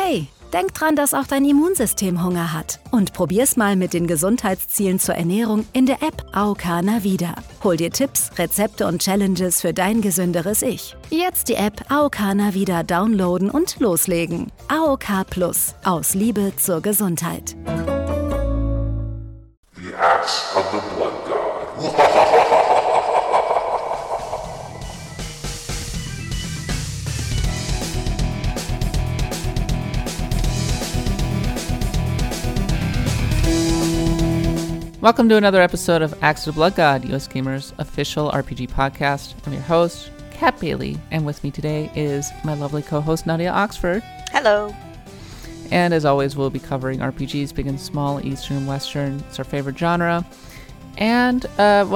Hey, denk dran, dass auch dein Immunsystem Hunger hat. Und probier's mal mit den Gesundheitszielen zur Ernährung in der App AOK Navida. Hol dir Tipps, Rezepte und Challenges für dein gesünderes Ich. Jetzt die App AOK Navida downloaden und loslegen. AOK Plus. Aus Liebe zur Gesundheit. The Axe of the Blood God. Welcome to another episode of Axe of the Blood God, US Gamer's official RPG podcast. I'm your host, Kat Bailey, and with me today is my lovely co-host, Nadia Oxford. Hello. And as always, we'll be covering RPGs, big and small, Eastern, Western. It's our favorite genre. And,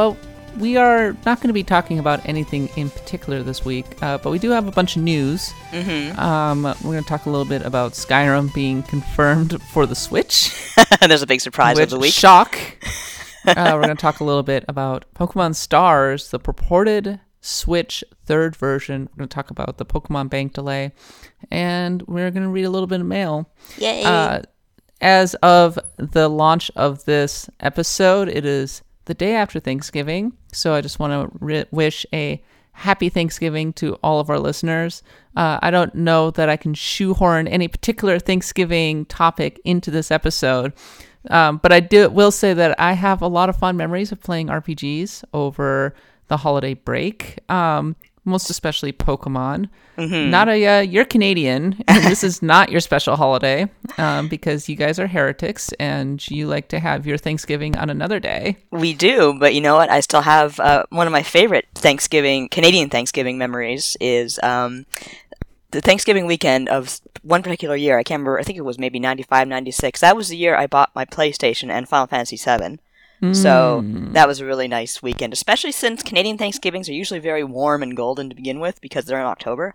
we are not going to be talking about anything in particular this week, but we do have a bunch of news. Mm-hmm. We're going to talk a little bit about Skyrim being confirmed for the Switch. There's a big surprise of the week. Shock. We're going to talk a little bit about Pokemon Stars, the purported Switch third version. We're going to talk about the Pokemon Bank delay, and we're going to read a little bit of mail. Yay! As of the launch of this episode, it is the day after Thanksgiving, so I just want to wish a happy Thanksgiving to all of our listeners. I don't know that I can shoehorn any particular Thanksgiving topic into this episode, but I will say that I have a lot of fond memories of playing RPGs over the holiday break, most especially Pokemon. Mm-hmm. Nadia, you're Canadian, and this is not your special holiday because you guys are heretics and you like to have your Thanksgiving on another day. We do, but you know what? I still have one of my favorite Canadian Thanksgiving memories is the Thanksgiving weekend of one particular year. I can't remember. I think it was maybe 95, 96. That was the year I bought my PlayStation and Final Fantasy VII. So that was a really nice weekend, especially since Canadian Thanksgivings are usually very warm and golden to begin with because they're in October.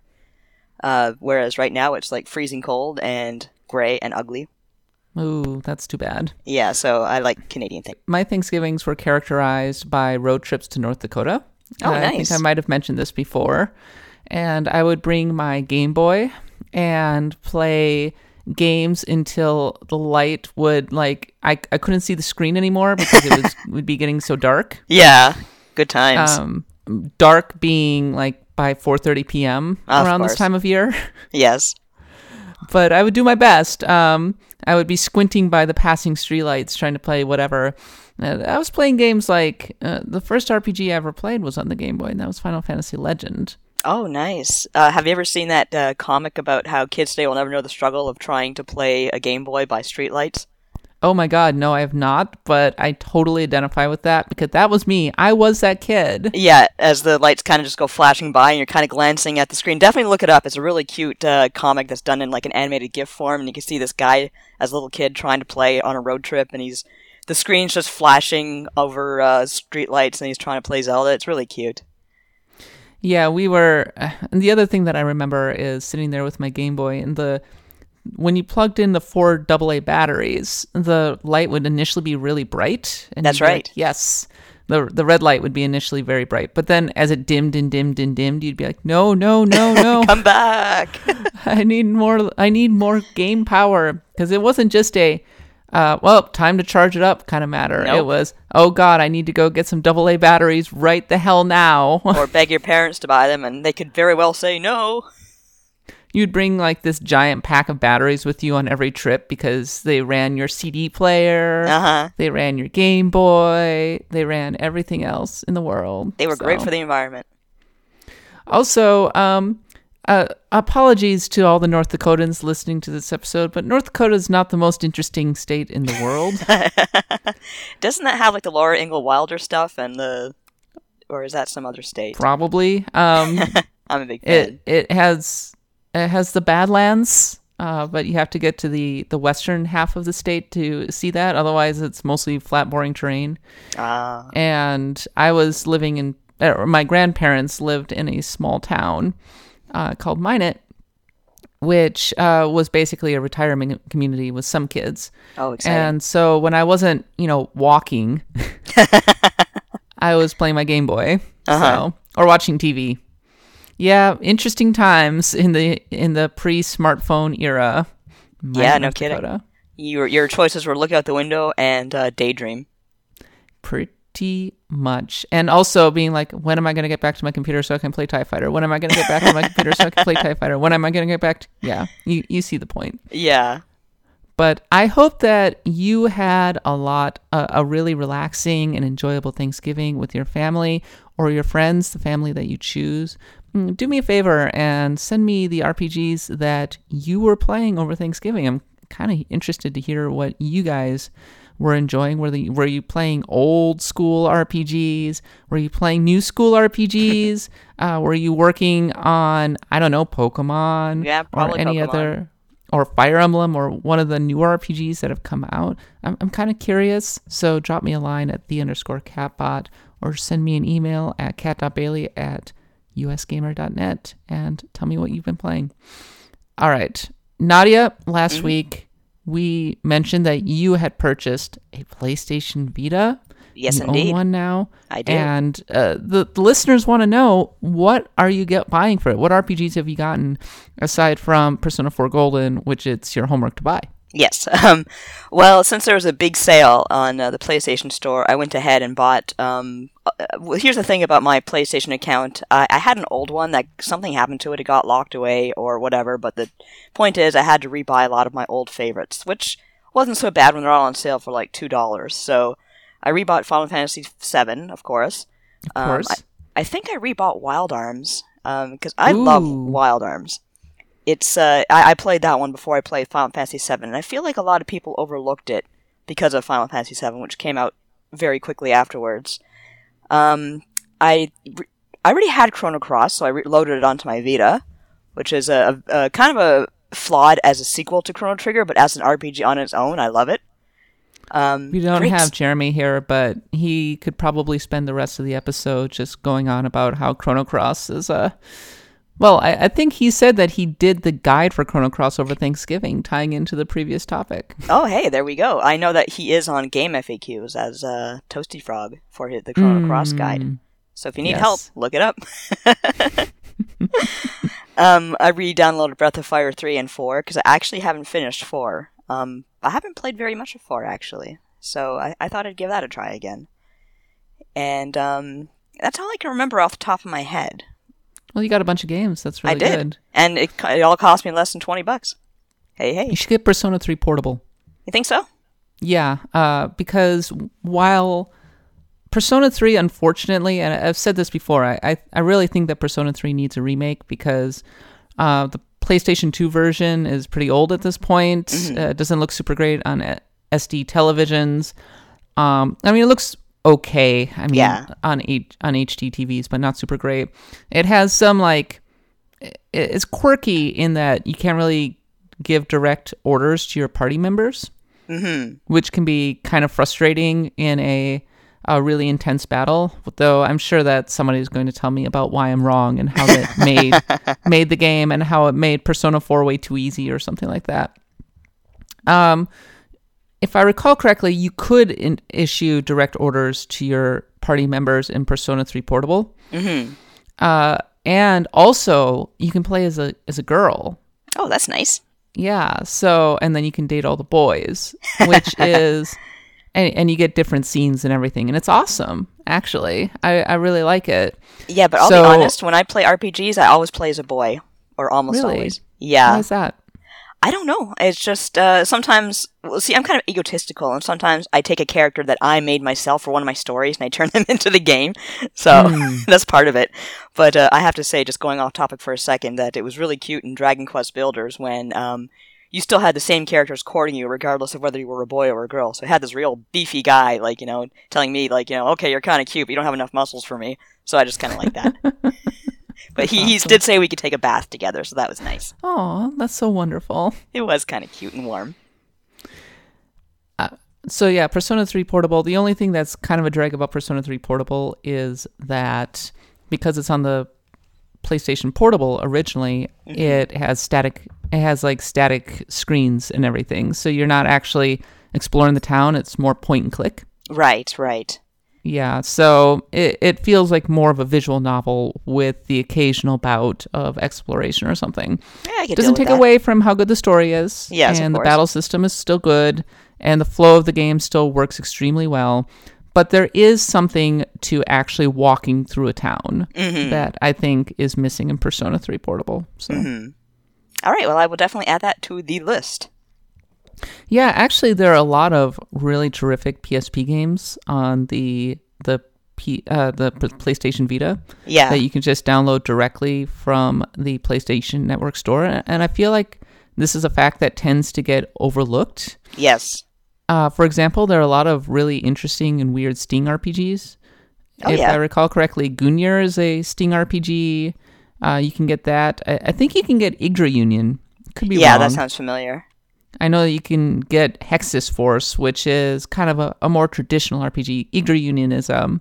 Whereas right now it's like freezing cold and gray and ugly. Ooh, that's too bad. Yeah, so I like Canadian things. My Thanksgivings were characterized by road trips to North Dakota. Oh, nice. I think I might have mentioned this before. And I would bring my Game Boy and play games until the light would, I couldn't see the screen anymore because it would be getting so dark. Yeah, good times. Dark being by 4:30 p.m. around this time of year. Yes. But I would do my best. I would be squinting by the passing streetlights trying to play whatever. I was playing games the first RPG I ever played was on the Game Boy, and that was Final Fantasy Legend. Oh, nice. Have you ever seen that comic about how kids today will never know the struggle of trying to play a Game Boy by streetlights? Oh my god, no, I have not, but I totally identify with that because that was me. I was that kid. Yeah, as the lights kind of just go flashing by and you're kind of glancing at the screen. Definitely look it up. It's a really cute comic that's done in an animated GIF form, and you can see this guy as a little kid trying to play on a road trip, and the screen's just flashing over streetlights, and he's trying to play Zelda. It's really cute. Yeah, we were, and the other thing that I remember is sitting there with my Game Boy, and when you plugged in the 4 AA batteries, the light would initially be really bright. And that's right. Yes, the red light would be initially very bright, but then as it dimmed and dimmed and dimmed, you'd be like, no, come back. I need more game power, because it wasn't just a time to charge it up kind of matter. Nope. It was, oh god, I need to go get some AA batteries right the hell now. Or beg your parents to buy them, and they could very well say no. You'd bring this giant pack of batteries with you on every trip because they ran your CD player, they ran your Game Boy, they ran everything else in the world. They were great for the environment. Also, apologies to all the North Dakotans listening to this episode, but North Dakota is not the most interesting state in the world. Doesn't that have the Laura Ingalls Wilder stuff or is that some other state? Probably. I'm a big fan. It has the Badlands, but you have to get to the western half of the state to see that. Otherwise, it's mostly flat, boring terrain. And I was living my grandparents lived in a small town called Minot, which was basically a retirement community with some kids. Oh, exciting. And so when I wasn't, walking, I was playing my Game Boy or watching TV. Yeah, interesting times in the pre-smartphone era. Yeah, no kidding. Your choices were look out the window and daydream. Pretty much. And also being like, when am I going to get back to my computer so I can play TIE Fighter? When am I going to get back to my computer so I can play TIE Fighter? When am I going to get back to... Yeah, you see the point. Yeah. But I hope that you had a really relaxing and enjoyable Thanksgiving with your family or your friends, the family that you choose. Do me a favor and send me the RPGs that you were playing over Thanksgiving. I'm kind of interested to hear what you guys were enjoying. Were you playing old school RPGs? Were you playing new school RPGs? Were you working on, I don't know, Pokemon? Yeah, probably or any Pokemon. other, or Fire Emblem, or one of the newer RPGs that have come out? I'm kind of curious, so drop me a line at @the_catbot or send me an email at cat.bailey@usgamer.net and tell me what you've been playing. All right. Nadia, last week we mentioned that you had purchased a PlayStation Vita. Yes, you indeed. own one now. I do. And the listeners want to know, what are you buying for it? What RPGs have you gotten aside from Persona 4 Golden, which it's your homework to buy? Yes. Well, since there was a big sale on the PlayStation Store, I went ahead and bought... here's the thing about my PlayStation account. I had an old one that something happened to it. It got locked away or whatever. But the point is, I had to rebuy a lot of my old favorites, which wasn't so bad when they're all on sale for like $2. So I rebought Final Fantasy VII, of course. Of course. I think I rebought Wild Arms because I love Wild Arms. It's I played that one before I played Final Fantasy VII, and I feel like a lot of people overlooked it because of Final Fantasy VII, which came out very quickly afterwards. I already had Chrono Cross, so I loaded it onto my Vita, which is a kind of a flawed as a sequel to Chrono Trigger, but as an RPG on its own, I love it. We don't have Jeremy here, but he could probably spend the rest of the episode just going on about how Chrono Cross is Well, I think he said that he did the guide for Chrono Cross over Thanksgiving, tying into the previous topic. Oh, hey, there we go. I know that he is on Game FAQs as Toasty Frog for the Chrono Cross guide. So if you need help, look it up. I re-downloaded Breath of Fire 3 and 4 because I actually haven't finished 4. I haven't played very much of 4, actually. So I thought I'd give that a try again. And that's all I can remember off the top of my head. Well, you got a bunch of games. That's really good. I did. And it all cost me less than $20. Hey. You should get Persona 3 Portable. You think so? Yeah, because while Persona 3, unfortunately, and I've said this before, I really think that Persona 3 needs a remake because the PlayStation 2 version is pretty old at this point. It doesn't look super great on SD televisions. I mean, it looks okay. I mean, on HD TVs, but not super great. It has some, it's quirky in that you can't really give direct orders to your party members, which can be kind of frustrating in a really intense battle. Though I'm sure that somebody's going to tell me about why I'm wrong and how that made the game and how it made Persona 4 way too easy or something like that. If I recall correctly, you could issue direct orders to your party members in Persona 3 Portable. And also, you can play as a girl. Oh, that's nice. Yeah, so, and then you can date all the boys, which is, and you get different scenes and everything, and it's awesome, actually. I really like it. Yeah, but I'll be honest, when I play RPGs, I always play as a boy, or almost always. Yeah. Why is that? I don't know. It's just, sometimes, well, see, I'm kind of egotistical, and sometimes I take a character that I made myself for one of my stories, and I turn them into the game, so that's part of it. But I have to say, just going off topic for a second, that it was really cute in Dragon Quest Builders when you still had the same characters courting you, regardless of whether you were a boy or a girl. So I had this real beefy guy, telling me, okay, you're kind of cute, but you don't have enough muscles for me, so I just kind of like that. But he did say we could take a bath together, so that was nice. Oh, that's so wonderful. It was kind of cute and warm. So yeah, Persona 3 Portable, the only thing that's kind of a drag about Persona 3 Portable is that because it's on the PlayStation Portable originally, it has static screens and everything. So you're not actually exploring the town, it's more point and click. Right. Yeah, so it feels like more of a visual novel with the occasional bout of exploration or something. Yeah, I could Doesn't deal with take that. away from how good the story is. Yes, of and the course. battle system is still good, and the flow of the game still works extremely well. But there is something to actually walking through a town that I think is missing in Persona 3 Portable. So. All right, well, I will definitely add that to the list. Yeah, actually, there are a lot of really terrific PSP games on the PlayStation Vita Yeah. that you can just download directly from the PlayStation Network store. And I feel like this is a fact that tends to get overlooked. Yes. For example, there are a lot of really interesting and weird Sting RPGs. Oh, If yeah. I recall correctly, Gungnir is a Sting RPG. You can get that. I think you can get Yggdra Union. Could be Yeah, wrong. that sounds familiar. I know that you can get Hexis Force, which is kind of a more traditional RPG. Yggdra Union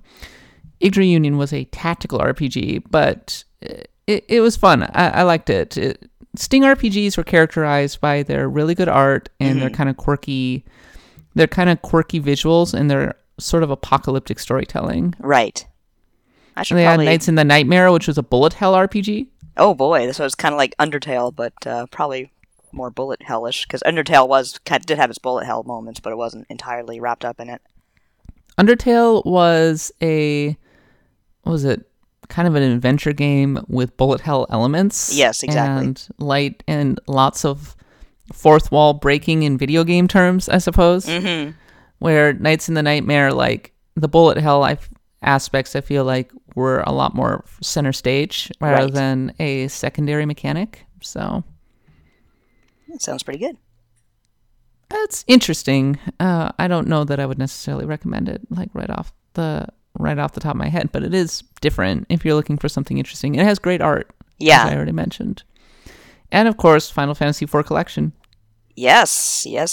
was a tactical RPG, but it was fun. I liked it. Sting RPGs were characterized by their really good art and their kind of quirky. They're kind of quirky visuals, and they're sort of apocalyptic storytelling. Right. I should They probably... had Knights in the Nightmare, which was a bullet hell RPG. Oh, boy, this was kind of like Undertale, but probably more bullet hellish, because Undertale did have its bullet hell moments, but it wasn't entirely wrapped up in it. Undertale was what was it? Kind of an adventure game with bullet hell elements. Yes, exactly. And light and lots of fourth wall breaking in video game terms, I suppose. Mm-hmm. Where Knights in the Nightmare, like the bullet hell aspects, I feel like were a lot more center stage rather Right. than a secondary mechanic. So That sounds pretty good. that's interesting. I don't know that I would necessarily recommend it, like right off the top of my head, but it is different if you're looking for something interesting. It has great art, Yeah. as I already mentioned, and of course, Final Fantasy IV Collection. Yes. But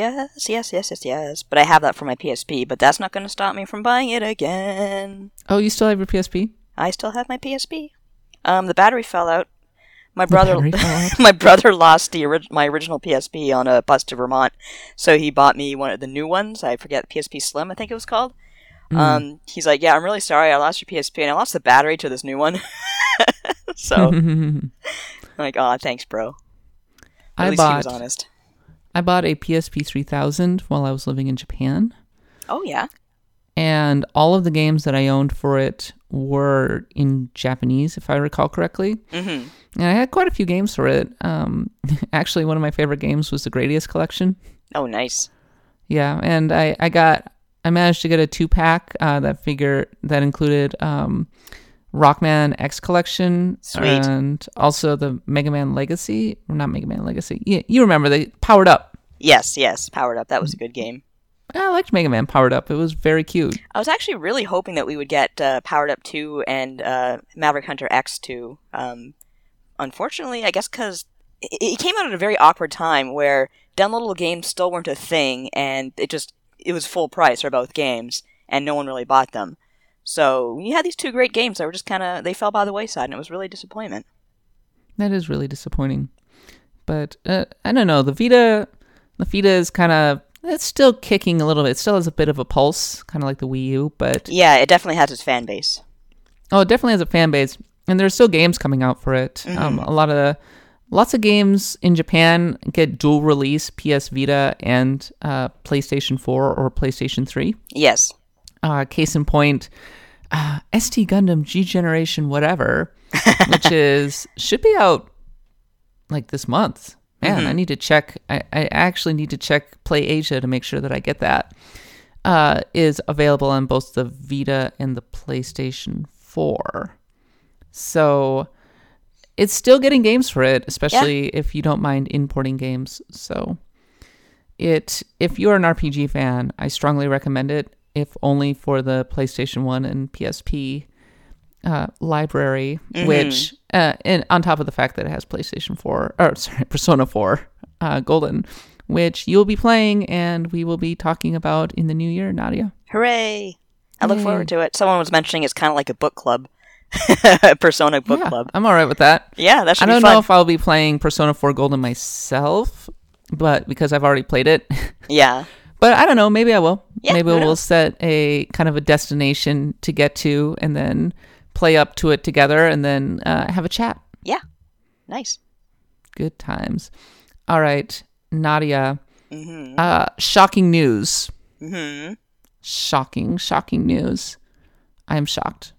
I have that for my PSP, but that's not going to stop me from buying it again. Oh, you still have your PSP? I still have my PSP. The battery fell out. My brother, battery fell out? my brother lost my original PSP on a bus to Vermont, so he bought me one of the new ones. I forget, PSP Slim, I think it was called. He's like, "Yeah, I'm really sorry, I lost your PSP, and I lost the battery to this new one." So, I'm like, "Oh, thanks, bro." At least he was honest. I bought a PSP 3000 while I was living in Japan, Oh yeah. and all of the games that I owned for it were in Japanese, if I recall correctly. Mm-hmm. And I had quite a few games for it. Actually, one of my favorite games was the Gradius Collection. Oh, nice. Yeah, and I managed to get a 2-pack that included Rockman X Collection. Sweet. And also the Mega Man Legacy. Not Mega Man Legacy. You remember, they Powered Up. Yes, Powered Up. That was a good game. I liked Mega Man Powered Up. It was very cute. I was actually really hoping that we would get Powered Up 2 and Maverick Hunter X 2. Unfortunately, I guess because it came out at a very awkward time where downloadable games still weren't a thing, and it was full price for both games, and no one really bought them. So you had these two great games that were just they fell by the wayside, and it was really a disappointment. That is really disappointing. But I don't know. The Vita is kind of, it's still kicking a little bit. It still has a bit of a pulse, kind of like the Wii U, but Yeah, it definitely has its fan base. it definitely has a fan base, and there's still games coming out for it. Lots of games in Japan get dual release PS Vita and PlayStation 4 or PlayStation 3. Yes. Case in point, ST Gundam G Generation whatever, which should be out like this month. Man, I need to check. I actually need to check Play Asia to make sure that I get that. Is available on both the Vita and the PlayStation 4. So it's still getting games for it, especially if you don't mind importing games. So if you're an RPG fan, I strongly recommend it, if only for the PlayStation 1 and PSP library, which, and on top of the fact that it has Persona 4 Golden, which you'll be playing and we will be talking about in the new year, Nadia. Hooray! I look forward to it. Someone was mentioning it's kind of like a book club. Persona book club. I'm all right with that. Yeah, that should be fun. I fun. don't know if I'll be playing Persona 4 Golden myself, but because I've already played it. Yeah. But I don't know. Maybe I will. Yeah, Maybe who we'll knows? set a kind of a destination to get to and then play up to it together and then have a chat. Yeah. Nice. Good times. All right, Nadia. Shocking news. Shocking news. I am shocked.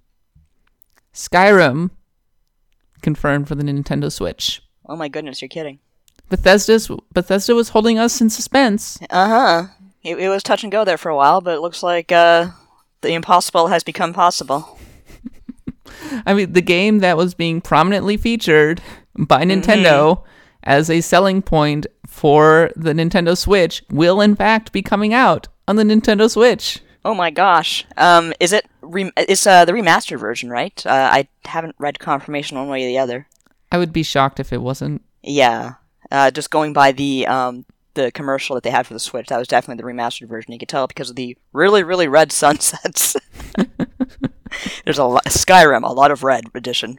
Skyrim confirmed for the Nintendo Switch. Oh my goodness, you're kidding. Bethesda was holding us in suspense. Uh-huh. It was touch and go there for a while, but it looks like the impossible has become possible. I mean, the game that was being prominently featured by Nintendo as a selling point for the Nintendo Switch will in fact be coming out on the Nintendo Switch. Oh my gosh. Is it it's the remastered version, right? I haven't read confirmation one way or the other. I would be shocked if it wasn't. Yeah. Just going by the commercial that they had for the Switch, that was definitely the remastered version. You could tell because of the really, really red sunsets. There's Skyrim, a lot of red edition.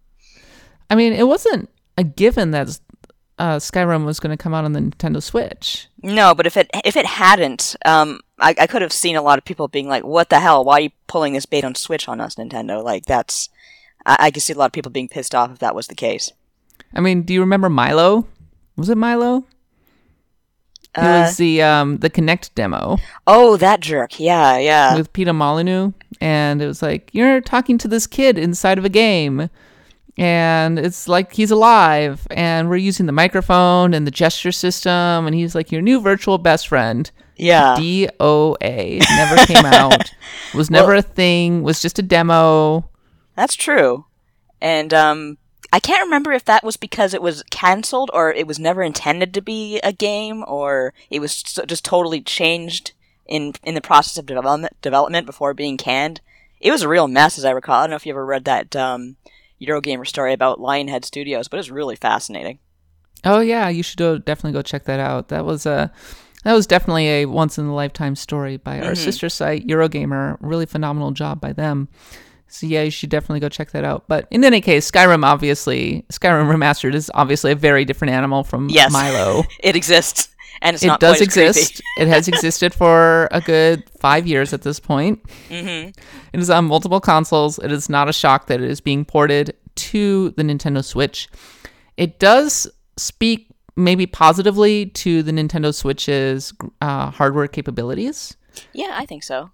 I mean, it wasn't a given that Skyrim was going to come out on the Nintendo Switch. No, but if it hadn't, I could have seen a lot of people being like, "What the hell? Why are you pulling this bait on Switch on us, Nintendo?" Like that's, I could see a lot of people being pissed off if that was the case. I mean, do you remember Milo? Was it Milo? It was the Kinect demo. Oh, that jerk! Yeah. With Peter Molyneux, and it was like you're talking to this kid inside of a game, and it's like he's alive, and we're using the microphone and the gesture system, and he's like your new virtual best friend. Yeah. DOA never came out. Was never a thing. Was just a demo. That's true, and I can't remember if that was because it was canceled or it was never intended to be a game or it was just totally changed in the process of development before being canned. It was a real mess, as I recall. I don't know if you ever read that Eurogamer story about Lionhead Studios, but it's really fascinating. Oh yeah, you should definitely go check that out. That was definitely a once in a lifetime story by our sister site Eurogamer. Really phenomenal job by them. So yeah, you should definitely go check that out. But in any case, Skyrim Remastered is obviously a very different animal from Milo. It exists, and it does exist. It has existed for a good 5 years at this point. Mm-hmm. It is on multiple consoles. It is not a shock that it is being ported to the Nintendo Switch. It does speak maybe positively to the Nintendo Switch's hardware capabilities. Yeah, I think so.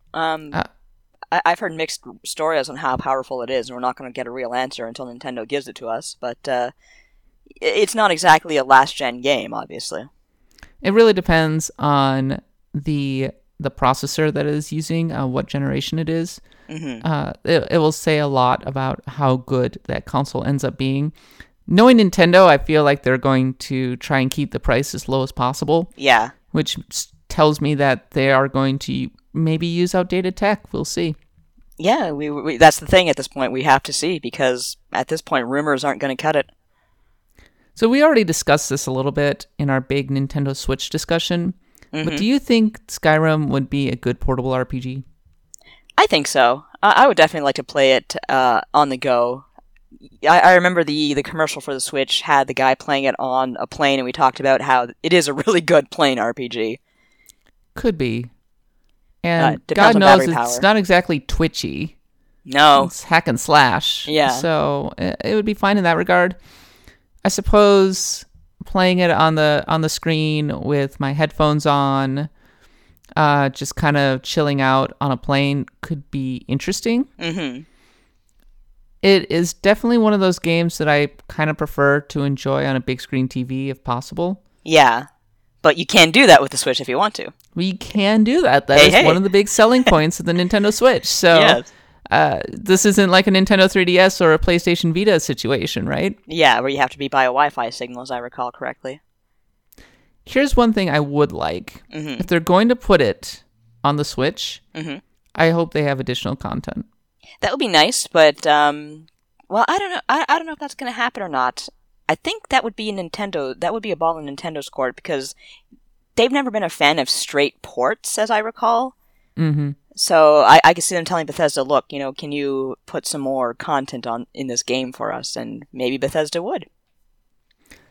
I've heard mixed stories on how powerful it is, and we're not going to get a real answer until Nintendo gives it to us. But it's not exactly a last-gen game, obviously. It really depends on the processor that it is using, what generation it is. Mm-hmm. It will say a lot about how good that console ends up being. Knowing Nintendo, I feel like they're going to try and keep the price as low as possible. Yeah. Which tells me that they are going to maybe use outdated tech. We'll see. Yeah, we that's the thing at this point. We have to see, because at this point, rumors aren't going to cut it. So we already discussed this a little bit in our big Nintendo Switch discussion. Mm-hmm. But do you think Skyrim would be a good portable RPG? I think so. I would definitely like to play it on the go. I remember the commercial for the Switch had the guy playing it on a plane, and we talked about how it is a really good plane RPG. Could be. And depends God on knows battery it's power. not exactly twitchy. No. It's hack and slash. Yeah. So it would be fine in that regard. I suppose playing it on the screen with my headphones on, just kind of chilling out on a plane could be interesting. Mm-hmm. It is definitely one of those games that I kind of prefer to enjoy on a big screen TV if possible. Yeah. But you can do that with the Switch if you want to. We can do that. That is one of the big selling points of the Nintendo Switch. So yes. This isn't like a Nintendo 3DS or a PlayStation Vita situation, right? Yeah, where you have to be by a Wi-Fi signal, as I recall correctly. Here's one thing I would like. Mm-hmm. If they're going to put it on the Switch, mm-hmm. I hope they have additional content. That would be nice, but well, I don't know. I don't know if that's going to happen or not. I think that would be Nintendo. That would be a ball in Nintendo's court, because they've never been a fan of straight ports, as I recall. Mm-hmm. So I can see them telling Bethesda, "Look, can you put some more content in this game for us?" And maybe Bethesda would.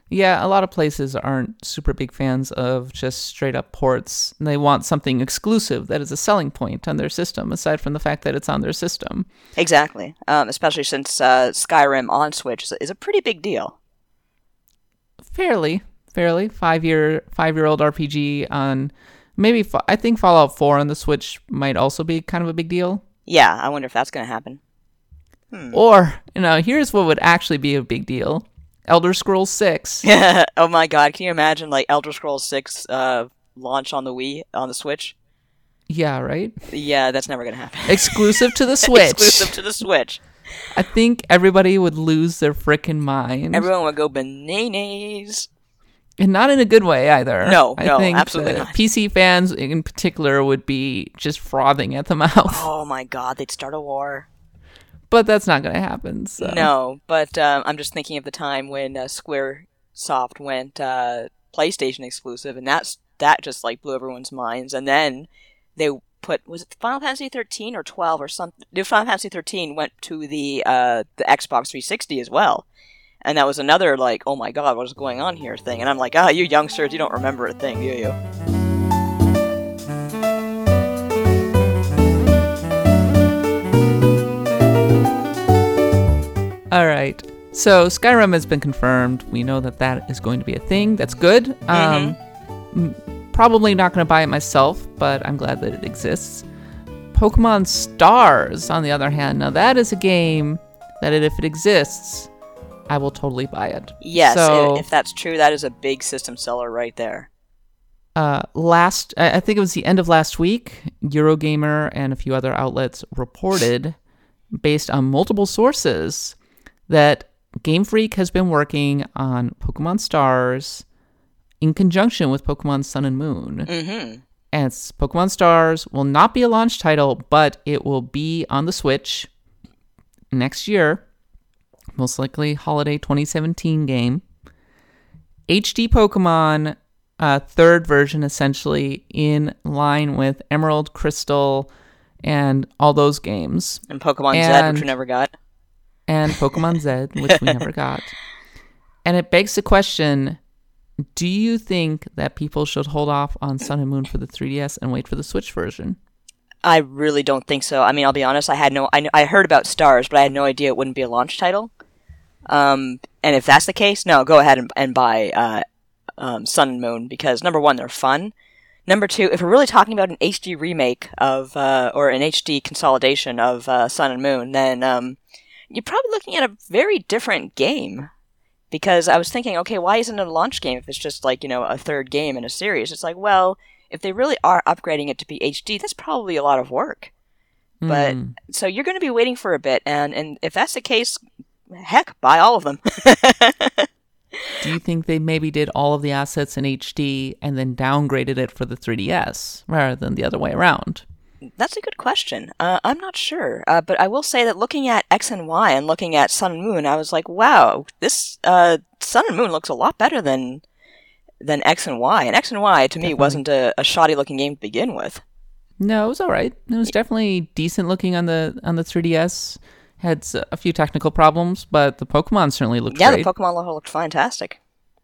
Yeah, a lot of places aren't super big fans of just straight up ports. They want something exclusive that is a selling point on their system, aside from the fact that it's on their system. Exactly. Especially since Skyrim on Switch is a pretty big deal. Fairly. 5-year-old RPG on maybe, I think Fallout 4 on the Switch might also be kind of a big deal. Yeah, I wonder if that's going to happen. Or, here's what would actually be a big deal. Elder Scrolls 6. Oh my god, can you imagine like Elder Scrolls 6 launch on the Wii, on the Switch? Yeah, right? Yeah, that's never going to happen. Exclusive to the Switch. Exclusive to the Switch. I think everybody would lose their frickin' mind. Everyone would go bananas. And not in a good way either. No, I think absolutely not. PC fans in particular would be just frothing at the mouth. Oh my god, they'd start a war. But that's not going to happen. So. No, but I'm just thinking of the time when Squaresoft went PlayStation exclusive, and that just like blew everyone's minds. And then they put, was it Final Fantasy 13 or 12 or something? Final Fantasy 13 went to the Xbox 360 as well. And that was another like, oh my god, what is going on here thing. And I'm like, you youngsters, you don't remember a thing, do you? All right. So Skyrim has been confirmed. We know that is going to be a thing. That's good. Probably not going to buy it myself, but I'm glad that it exists. Pokemon Stars, on the other hand, now that is a game that if it exists, I will totally buy it. Yes, so, if that's true, that is a big system seller right there. I think it was the end of last week, Eurogamer and a few other outlets reported, based on multiple sources, that Game Freak has been working on Pokemon Stars in conjunction with Pokemon Sun and Moon. Mm-hmm. And Pokemon Stars will not be a launch title, but it will be on the Switch next year. Most likely holiday 2017 game. HD Pokemon, third version essentially, in line with Emerald, Crystal, and all those games. And Pokemon Z, which we never got. And Pokemon Z, which we never got. And it begs the question, do you think that people should hold off on Sun and Moon for the 3DS and wait for the Switch version? I really don't think so. I mean, I'll be honest, I heard about Stars, but I had no idea it wouldn't be a launch title. And if that's the case, no, go ahead and buy Sun and Moon, because number one, they're fun. Number two, if we're really talking about an HD remake of, or an HD consolidation of Sun and Moon, then you're probably looking at a very different game. Because I was thinking, okay, why isn't it a launch game if it's just like, a third game in a series? It's like, well, if they really are upgrading it to be HD, that's probably a lot of work. But, so you're going to be waiting for a bit, and if that's the case, heck, buy all of them. Do you think they maybe did all of the assets in HD and then downgraded it for the 3DS rather than the other way around? That's a good question. I'm not sure. But I will say that looking at X and Y and looking at Sun and Moon, I was like, wow, this Sun and Moon looks a lot better than X and Y. And X and Y, to me, wasn't a shoddy-looking game to begin with. No, it was all right. It was definitely decent looking on the 3DS. Had a few technical problems, but the Pokemon certainly looked great. Yeah, the Pokemon looked fantastic.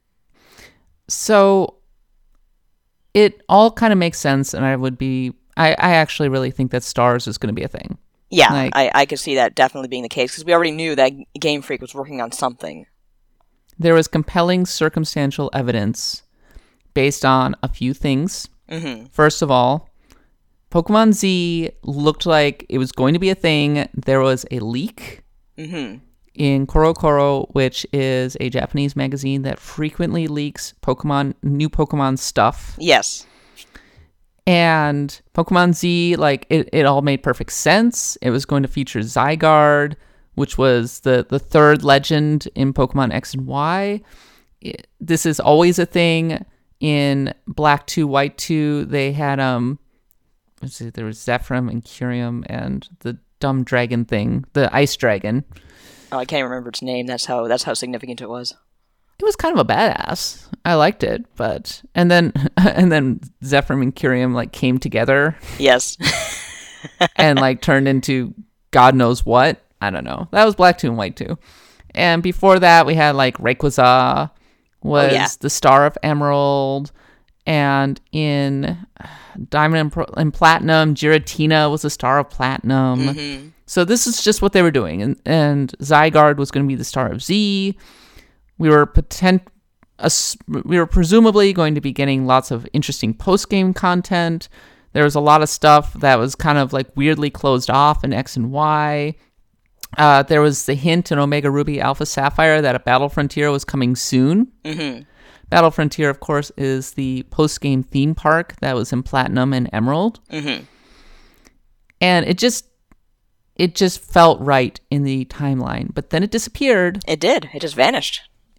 So it all kind of makes sense, and I actually really think that Stars is going to be a thing. Yeah, I could see that definitely being the case, because we already knew that Game Freak was working on something. There was compelling circumstantial evidence based on a few things. Mm-hmm. First of all, Pokemon Z looked like it was going to be a thing. There was a leak in CoroCoro, which is a Japanese magazine that frequently leaks new Pokemon stuff. Yes. And Pokemon Z, like, it all made perfect sense. It was going to feature Zygarde, which was the third legend in Pokemon X and Y. This is always a thing. In Black 2, White 2, they had, there was Zephyrum and Curium and the dumb dragon thing, the ice dragon. Oh, I can't remember its name. That's how significant it was. It was kind of a badass. I liked it, but and then Zephyrum and Curium like came together. Yes. And like turned into God knows what. I don't know. That was Black 2 and White 2. And before that we had like Rayquaza, was the Star of Emerald, and in Diamond and Platinum, Giratina was the Star of Platinum. Mm-hmm. So this is just what they were doing, and Zygarde was going to be the Star of Z. We were presumably going to be getting lots of interesting post-game content. There was a lot of stuff that was kind of like weirdly closed off in X and Y. There was the hint in Omega Ruby Alpha Sapphire that a Battle Frontier was coming soon. Mm-hmm. Battle Frontier, of course, is the post-game theme park that was in Platinum and Emerald. Mm-hmm. And it just felt right in the timeline. But then it disappeared. It did. It just vanished.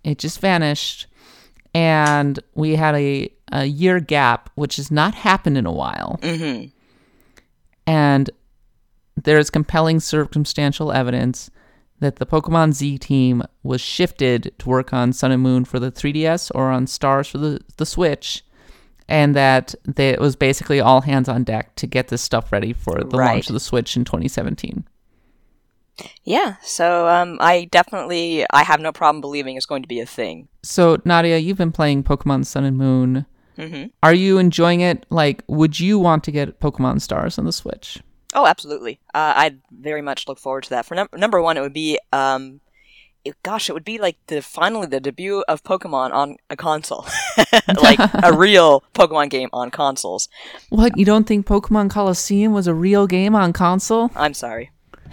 And we had a year gap, which has not happened in a while. Mm-hmm. And there's compelling circumstantial evidence that the Pokemon Z team was shifted to work on Sun and Moon for the 3DS or on Stars for the Switch, and that it was basically all hands on deck to get this stuff ready for the launch of the Switch in 2017. Yeah, so I have no problem believing it's going to be a thing. So, Nadia, you've been playing Pokemon Sun and Moon. Mm-hmm. Are you enjoying it? Like, would you want to get Pokemon Stars on the Switch? Oh, absolutely. I'd very much look forward to that. For number one, it would be, it would be like finally the debut of Pokemon on a console. Like, a real Pokemon game on consoles. What, you don't think Pokemon Coliseum was a real game on console? I'm sorry.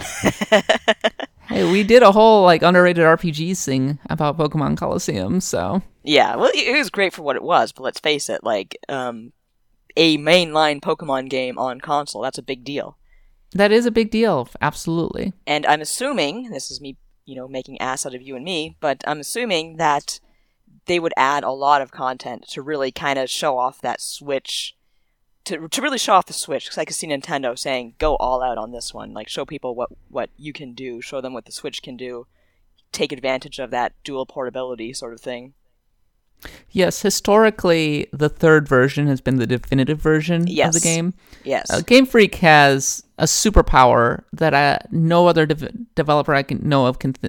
Hey, we did a whole like underrated RPGs thing about Pokemon Coliseum, so yeah, well, it was great for what it was, but let's face it, like a mainline Pokemon game on console—that's a big deal. That is a big deal, absolutely. And I'm assuming this is me, making ass out of you and me, but I'm assuming that they would add a lot of content to really kind of show off that Switch. To really show off the Switch, because I could see Nintendo saying, go all out on this one. Like, show people what you can do, show them what the Switch can do, take advantage of that dual portability sort of thing. Yes, historically, the third version has been the definitive version of the game. Yes. Game Freak has a superpower that no other developer I know of can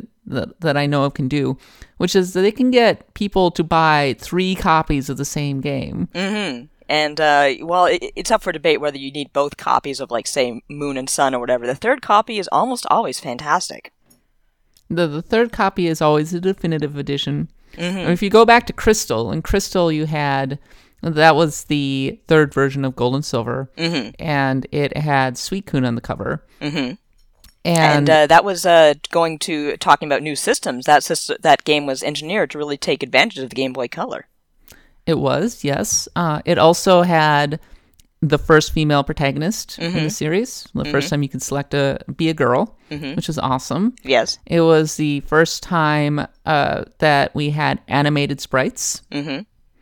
do, which is that they can get people to buy 3 copies of the same game. Mm-hmm. And, it's up for debate whether you need both copies of, like, say, Moon and Sun or whatever. The third copy is almost always fantastic. The third copy is always the definitive edition. Mm-hmm. If you go back to Crystal, in Crystal that was the third version of Gold and Silver, mm-hmm. and it had Suicune on the cover. Mm-hmm. And that was talking about new systems. That game was engineered to really take advantage of the Game Boy Color. It was, yes. It also had the first female protagonist mm-hmm. in the series. The mm-hmm. first time you could select be a girl, mm-hmm. which was awesome. Yes. It was the first time that we had animated sprites. Mm-hmm.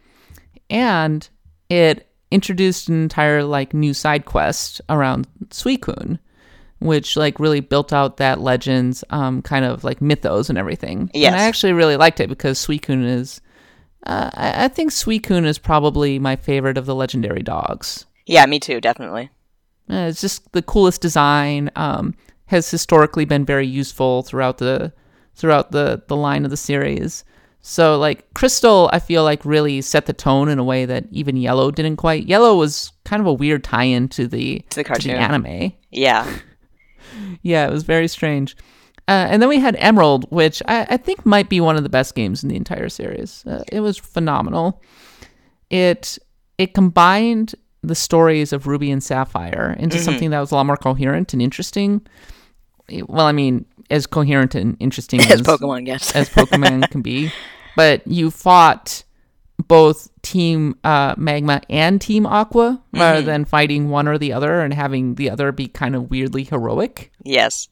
And it introduced an entire new side quest around Suicune, which really built out that Legends kind of mythos and everything. Yes. And I actually really liked it because Suicune is... I think Suicune is probably my favorite of the legendary dogs. Yeah, me too, definitely. It's just the coolest design. Has historically been very useful throughout the line of the series. So Crystal, I feel really set the tone in a way that even Yellow didn't quite. Yellow was kind of a weird tie-in to the cartoon, to the anime. Yeah, yeah, it was very strange. And then we had Emerald, which I think might be one of the best games in the entire series. It was phenomenal. It combined the stories of Ruby and Sapphire into mm-hmm. something that was a lot more coherent and interesting. Well, I mean, as coherent and interesting as Pokemon gets. as Pokemon can be. But you fought both Team Magma and Team Aqua mm-hmm. rather than fighting one or the other and having the other be kind of weirdly heroic. Yes.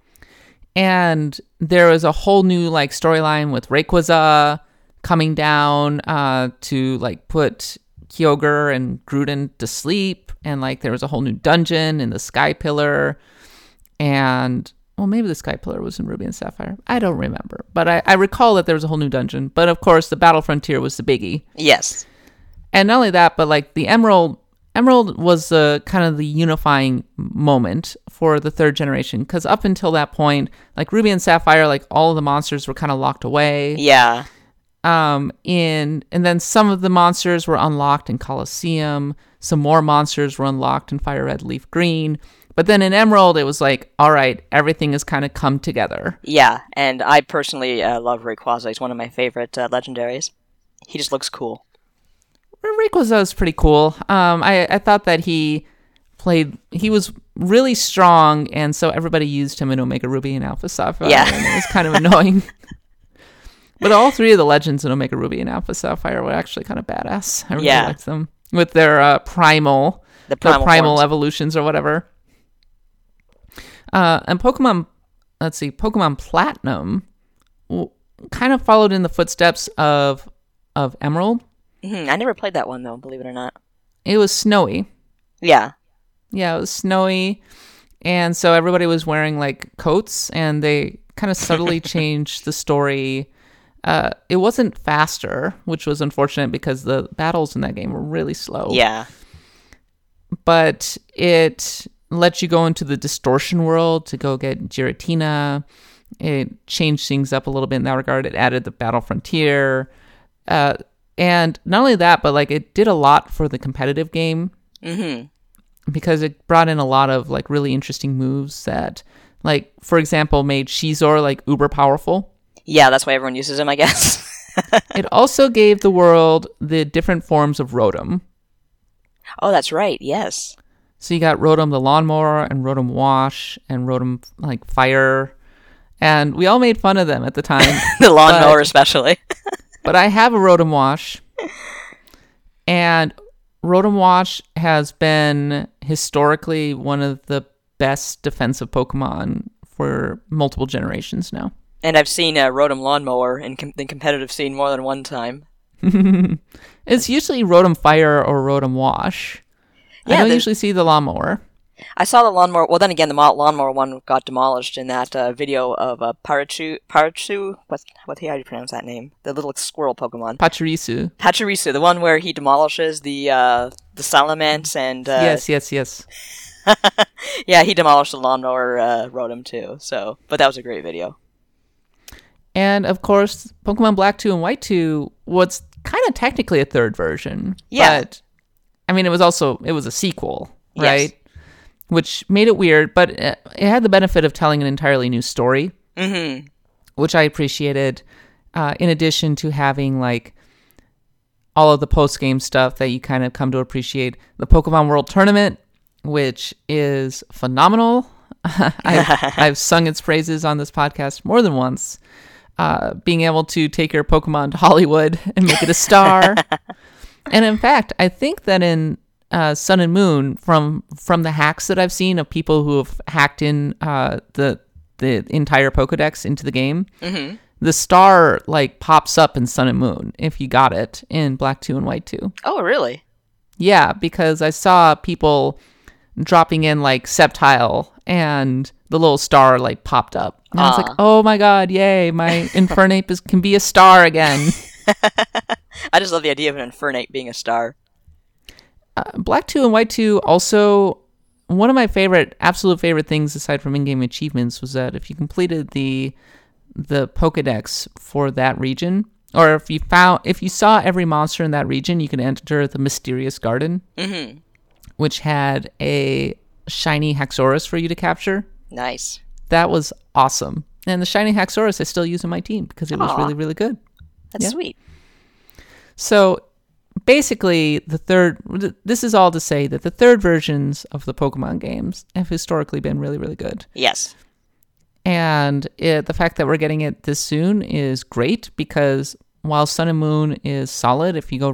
And there was a whole new storyline with Rayquaza coming down to put Kyogre and Gruden to sleep, and there was a whole new dungeon in the Sky Pillar, and maybe the Sky Pillar was in Ruby and Sapphire. I don't remember, but I recall that there was a whole new dungeon. But of course, the Battle Frontier was the biggie. Yes, and not only that, but the Emerald was kind of the unifying moment for the third generation, because up until that point, Ruby and Sapphire, all of the monsters were kind of locked away. Yeah. And then some of the monsters were unlocked in Colosseum. Some more monsters were unlocked in Fire Red, Leaf Green. But then in Emerald, it was like, all right, everything has kind of come together. Yeah, and I personally love Rayquaza. He's one of my favorite legendaries. He just looks cool. Rayquaza was pretty cool. I thought that he was really strong, and so everybody used him in Omega Ruby and Alpha Sapphire. Yeah. And it was kind of annoying. But all three of the legends in Omega Ruby and Alpha Sapphire were actually kind of badass. I really liked them. With their primal forms. evolutions or whatever. And Pokemon Platinum kind of followed in the footsteps of Emerald. I never played that one, though, believe it or not. It was snowy. Yeah. Yeah, it was snowy. And so everybody was wearing, like, coats, and they kind of subtly changed the story. It wasn't faster, which was unfortunate because the battles in that game were really slow. Yeah. But it let you go into the distortion world to go get Giratina. It changed things up a little bit in that regard. It added the Battle Frontier. And not only that, but like it did a lot for the competitive game. Mm-hmm. Because it brought in a lot of like really interesting moves that, like, for example, made Shizor like uber powerful. Yeah, that's why everyone uses him, I guess. It also gave the world the different forms of Rotom. Oh, that's right, yes. So you got Rotom the Lawnmower and Rotom Wash and Rotom like Fire. And we all made fun of them at the time. The Lawnmower especially. But I have a Rotom Wash. And Rotom Wash has been historically one of the best defensive Pokemon for multiple generations now. And I've seen Rotom Lawnmower in the competitive scene more than one time. It's usually Rotom Fire or Rotom Wash. Yeah, I don't usually see the Lawnmower. I saw the Lawnmower. Well, then again, the Lawnmower one got demolished in that video of Pachirisu. How do you pronounce that name? The little squirrel Pokemon. Pachirisu, the one where he demolishes the Salamence and... Yes. Yeah, he demolished the Lawnmower Rotom too. So, but that was a great video. And of course, Pokemon Black 2 and White 2 was kind of technically a third version. Yeah. But, I mean, it was a sequel, right? Yes. Which made it weird, but it had the benefit of telling an entirely new story, which I appreciated, in addition to having, like, all of the post-game stuff that you kind of come to appreciate. The Pokemon World Tournament, which is phenomenal. I've sung its praises on this podcast more than once. Being able to take your Pokemon to Hollywood and make it a star. And in fact, I think that in Sun and Moon, from the hacks that I've seen of people who have hacked in the entire Pokedex into the game, the star like pops up in Sun and Moon if you got it in Black 2 and White 2. Oh, really? Yeah, because I saw people dropping in like Sceptile and the little star like popped up. And I was like, oh my god, yay, my Infernape can be a star again. I just love the idea of an Infernape being a star. Black 2 and White 2 also, one of my absolute favorite things aside from in-game achievements was that if you completed the Pokedex for that region, or if you saw every monster in that region, you could enter the Mysterious Garden, which had a shiny Haxorus for you to capture. Nice. That was awesome. And the shiny Haxorus I still use in my team because it was really, really good. That's sweet. So basically, this is all to say that the third versions of the Pokemon games have historically been really, really good. Yes. And the fact that we're getting it this soon is great because while Sun and Moon is solid, if you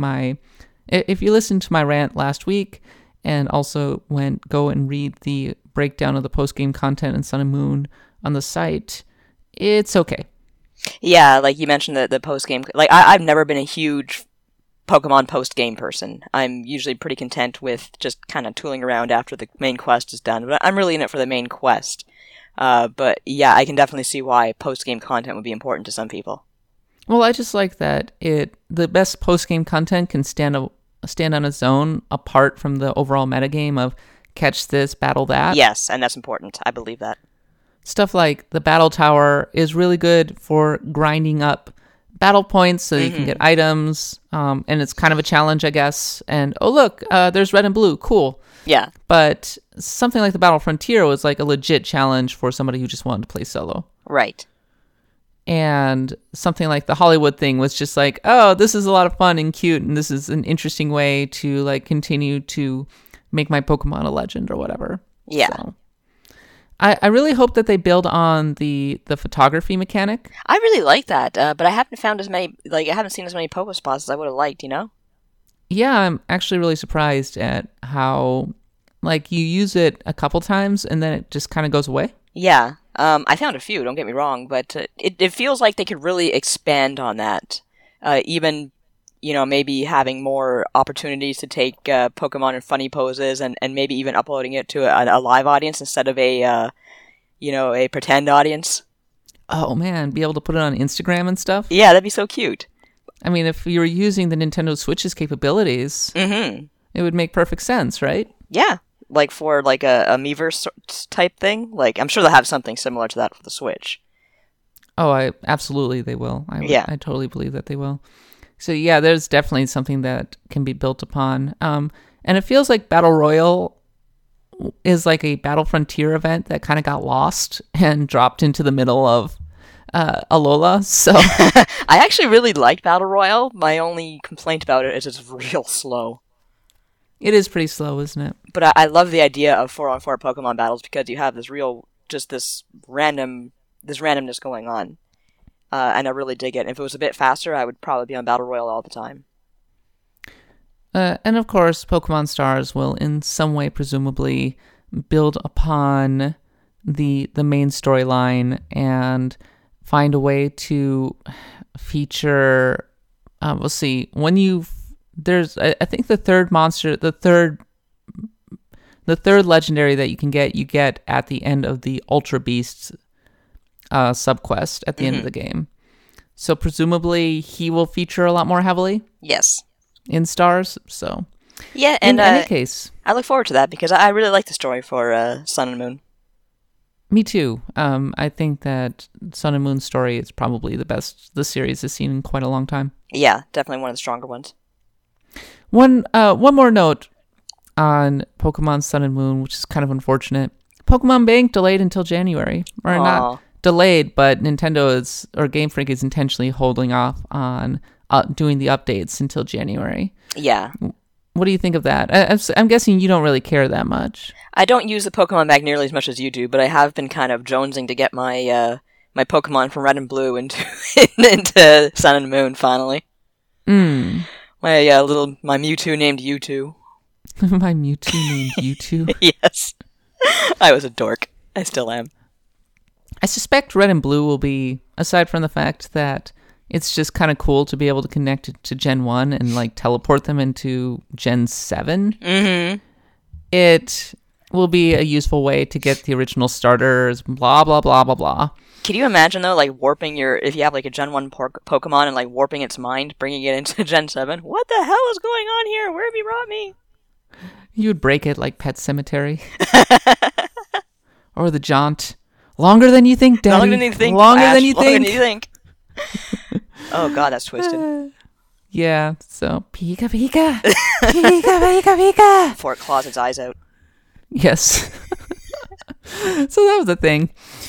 listen to my rant last week and also go and read the breakdown of the post-game content in Sun and Moon on the site, it's okay. Yeah, like you mentioned the post-game, like I've never been a huge Pokemon post-game person. I'm usually pretty content with just kind of tooling around after the main quest is done, but I'm really in it for the main quest. But yeah, I can definitely see why post-game content would be important to some people. Well, I just like that the best post-game content can stand on its own apart from the overall metagame of catch this, battle that. Yes, and that's important. I believe that. Stuff like the Battle Tower is really good for grinding up battle points so you can get items, and it's kind of a challenge, I guess. And oh look, there's red and blue, cool. Yeah. But something like the Battle Frontier was like a legit challenge for somebody who just wanted to play solo. Right. And something like the Hollywood thing was just like, oh, this is a lot of fun and cute, and this is an interesting way to like continue to make my Pokemon a legend or whatever. Yeah. So, I really hope that they build on the photography mechanic. I really like that, but I haven't found as many, like, I haven't seen as many Pokespots as I would have liked, you know? Yeah, I'm actually really surprised at how, like, you use it a couple times and then it just kind of goes away. Yeah. I found a few, don't get me wrong, but it feels like they could really expand on that. Even, you know, maybe having more opportunities to take Pokemon in funny poses and maybe even uploading it to a live audience instead of a pretend audience. Oh, man, be able to put it on Instagram and stuff? Yeah, that'd be so cute. I mean, if you were using the Nintendo Switch's capabilities, it would make perfect sense, right? Yeah. Like for like a Miiverse type thing. Like, I'm sure they'll have something similar to that for the Switch. Oh, absolutely they will. I totally believe that they will. So yeah, there's definitely something that can be built upon. And it feels like Battle Royale is like a Battle Frontier event that kind of got lost and dropped into the middle of Alola. So I actually really liked Battle Royale. My only complaint about it is it's real slow. It is pretty slow, isn't it? But I love the idea of 4-on-4 Pokemon battles because you have this randomness going on. And I really dig it. And if it was a bit faster, I would probably be on Battle Royale all the time. And of course, Pokemon Stars will in some way presumably build upon the main storyline and find a way to feature. We'll see. I think the third monster, the third legendary that you get at the end of the Ultra Beasts subquest at the end of the game. So presumably he will feature a lot more heavily. Yes. In Stars. So yeah, and in any case, I look forward to that because I really like the story for Sun and Moon. Me too. I think that Sun and Moon's story is probably the best the series has seen in quite a long time. Yeah, definitely one of the stronger ones. One more note on Pokemon Sun and Moon, which is kind of unfortunate. Pokemon Bank delayed until January. Or Aww. Not delayed, but Nintendo or Game Freak is intentionally holding off on doing the updates until January. Yeah. What do you think of that? I'm guessing you don't really care that much. I don't use the Pokemon Bank nearly as much as you do, but I have been kind of jonesing to get my my Pokemon from Red and Blue into Sun and Moon finally. My Mewtwo named Mewtwo. My Mewtwo named Mewtwo? Yes. I was a dork. I still am. I suspect Red and Blue will be, aside from the fact that it's just kind of cool to be able to connect it to Gen 1 and like teleport them into Gen 7. It will be a useful way to get the original starters, blah, blah, blah, blah, blah. Can you imagine, though, like, warping if you have, like, a Gen 1 Pokemon and, like, warping its mind, bringing it into Gen 7? What the hell is going on here? Where have you brought me? You would break it like Pet Cemetery. Or the Jaunt. Longer than you think, Daddy. Longer than you think, Longer Ash. than you Longer think. than you think. Oh, God, that's twisted. Yeah, so, Pika, Pika. Pika, Pika, Pika. Before it claws its eyes out. Yes. So that was a thing.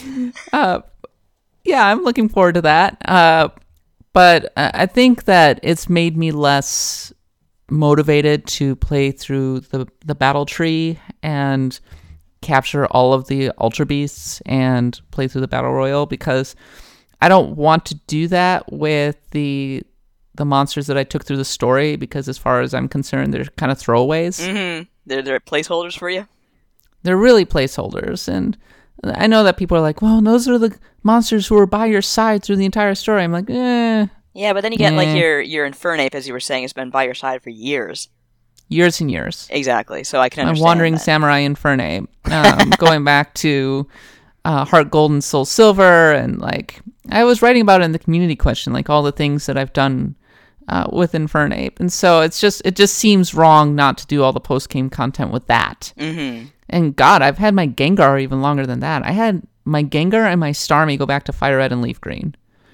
Yeah, I'm looking forward to that. But I think that it's made me less motivated to play through the battle tree and capture all of the Ultra Beasts and play through the Battle Royale because I don't want to do that with the monsters that I took through the story because as far as I'm concerned, they're kind of throwaways. Mm-hmm. They're placeholders for you? They're really placeholders, and I know that people are like, well, those are the monsters who are by your side through the entire story. I'm like, eh. Yeah, but then you get, like, your Infernape, as you were saying, has been by your side for years. Years and years. Exactly, so I can understand My Wandering that. Samurai Infernape. Going back to Heart Gold and Soul Silver, and, like, I was writing about it in the community question, like, all the things that I've done with Infernape. And so it just seems wrong not to do all the post-game content with that. Mm-hmm. And God, I've had my Gengar even longer than that. I had my Gengar and my Starmie go back to Fire Red and Leaf Green.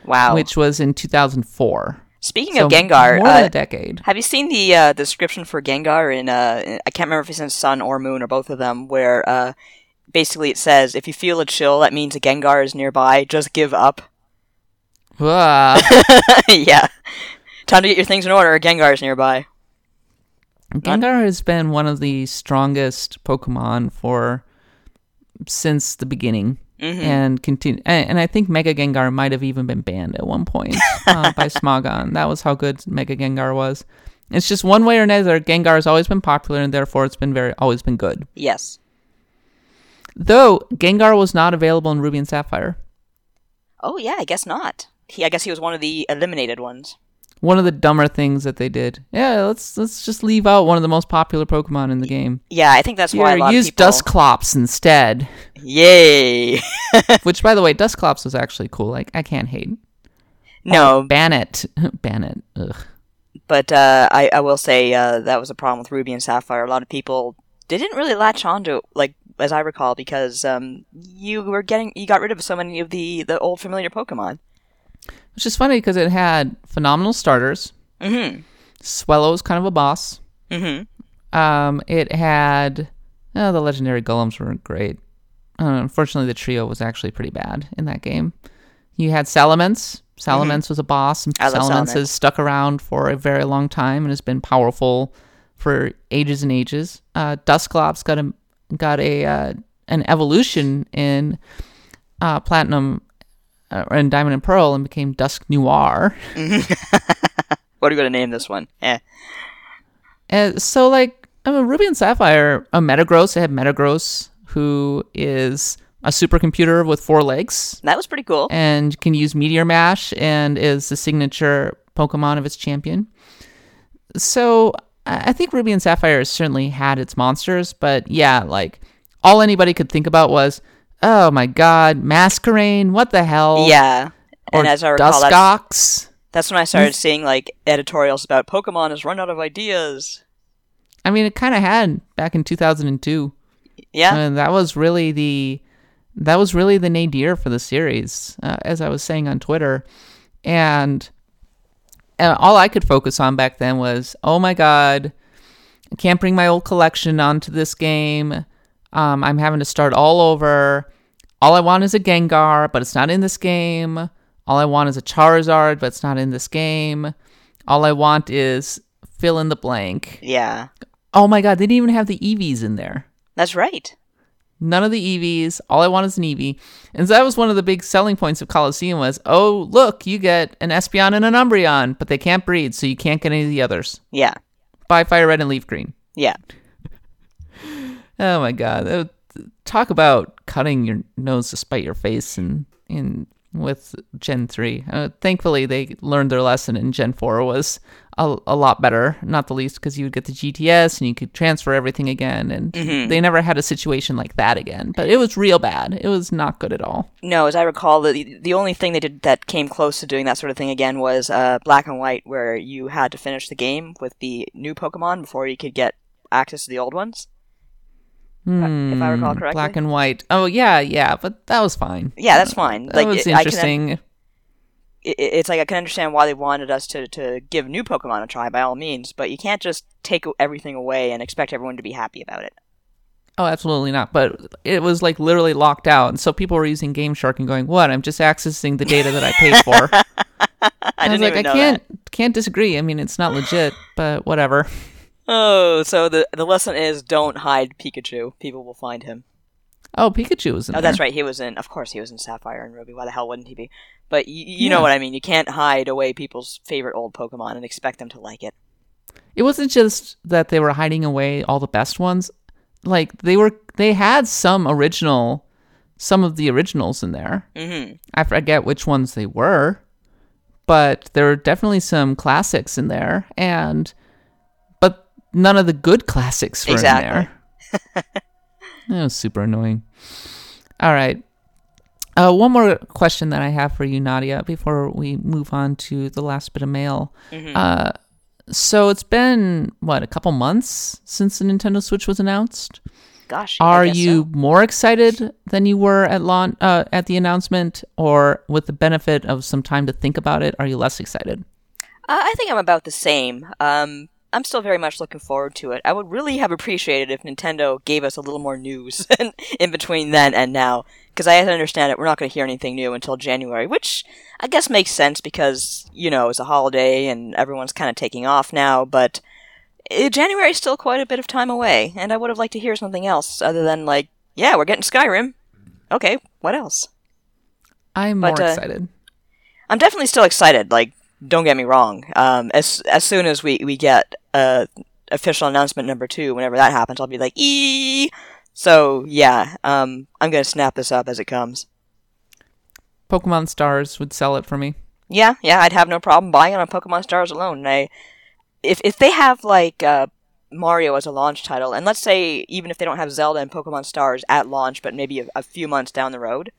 Wow. which was in 2004. Speaking So of Gengar, more than a decade. have you seen the description for Gengar I can't remember if it's in Sun or Moon or both of them, where basically it says, if you feel a chill, that means a Gengar is nearby, just give up. Ah. Yeah. Time to get your things in order, a Gengar is nearby. Gengar has been one of the strongest Pokemon since the beginning, and continue. And I think Mega Gengar might have even been banned at one point by Smogon. That was how good Mega Gengar was. It's just one way or another, Gengar has always been popular, and therefore it's been always been good. Yes. Though Gengar was not available in Ruby and Sapphire. Oh yeah, I guess not. I guess he was one of the eliminated ones. One of the dumber things that they did. Yeah, let's just leave out one of the most popular Pokemon in the game. Yeah, I think that's why a lot use of people... Dusclops instead. Yay! Which, by the way, Dusclops was actually cool. Like, I can't hate. No. Oh, ban it. Ban it. Ugh. But I will say that was a problem with Ruby and Sapphire. A lot of people didn't really latch on to it, like, as I recall, because you got rid of so many of the old familiar Pokemon. Which is funny because it had phenomenal starters. Mm-hmm. Swellow was kind of a boss. Mm-hmm. It had... the legendary Golems were great. Unfortunately, the trio was actually pretty bad in that game. You had Salamence. Salamence was a boss, and Salamence has stuck around for a very long time and has been powerful for ages and ages. Dusclops got an evolution in Platinum and Diamond and Pearl and became Dusk Noir. What are you going to name this one? So, like, Ruby and Sapphire, Metagross, they had Metagross, who is a supercomputer with 4 legs. That was pretty cool. And can use Meteor Mash and is the signature Pokemon of its champion. So, I think Ruby and Sapphire certainly had its monsters, but yeah, like, all anybody could think about was, oh my god, Masquerain, what the hell? Yeah. And or as I recall, Duskox. That's when I started seeing, like, editorials about Pokemon has run out of ideas. I mean, it kind of had back in 2002. Yeah. And that was really the nadir for the series, as I was saying on Twitter. And all I could focus on back then was, oh my god, I can't bring my old collection onto this game. I'm having to start all over. All I want is a Gengar, but it's not in this game. All I want is a Charizard, but it's not in this game. All I want is fill in the blank. Yeah. Oh my god, they didn't even have the Eevees in there. That's right. None of the Eevees. All I want is an Eevee. And so that was one of the big selling points of Colosseum was, oh, look, you get an Espeon and an Umbreon, but they can't breed, so you can't get any of the others. Yeah. Buy Fire Red and Leaf Green. Yeah. Oh my god. Talk about cutting your nose to spite your face with Gen 3. Thankfully, they learned their lesson, and Gen 4 was a lot better, not the least because you would get the GTS and you could transfer everything again, and they never had a situation like that again. But it was real bad. It was not good at all. No, as I recall, the only thing they did that came close to doing that sort of thing again was Black and White, where you had to finish the game with the new Pokemon before you could get access to the old ones. If I recall correctly. Black and White. Oh, yeah, but that was fine. Yeah, that's fine. That was interesting. It's like I can understand why they wanted us to give new Pokemon a try, by all means, but you can't just take everything away and expect everyone to be happy about it. Oh, absolutely not. But it was like literally locked out, and so people were using Game Shark and going, "What? I'm just accessing the data that I paid for." I can't disagree. I mean, it's not legit, but whatever. Oh, so the lesson is don't hide Pikachu. People will find him. Oh, Pikachu was in there. Oh, that's right. He was in Sapphire and Ruby. Why the hell wouldn't he be? But you know what I mean. You can't hide away people's favorite old Pokemon and expect them to like it. It wasn't just that they were hiding away all the best ones. Like, they had some of the originals in there. Mm-hmm. I forget which ones they were, but there were definitely some classics in there, but none of the good classics were in there. That was super annoying. All right. One more question that I have for you, Nadia, before we move on to the last bit of mail. Mm-hmm. A So it's been, a couple months since the Nintendo Switch was announced? Gosh. I Are guess you so. more excited than you were at at the announcement, or with the benefit of some time to think about it, are you less excited? I think I'm about the same. I'm still very much looking forward to it. I would really have appreciated if Nintendo gave us a little more news in between then and now. Because I understand it, we're not going to hear anything new until January, which I guess makes sense because, it's a holiday and everyone's kind of taking off now, but January is still quite a bit of time away, and I would have liked to hear something else other than, yeah, we're getting Skyrim. Okay, what else? I'm more excited. I'm definitely still excited, don't get me wrong. As soon as we get official announcement number 2, whenever that happens, I'll be like, eee! So, yeah, I'm going to snap this up as it comes. Pokemon Stars would sell it for me. Yeah, I'd have no problem buying it on Pokemon Stars alone. If they have, Mario as a launch title, and let's say even if they don't have Zelda and Pokemon Stars at launch, but maybe a few months down the road,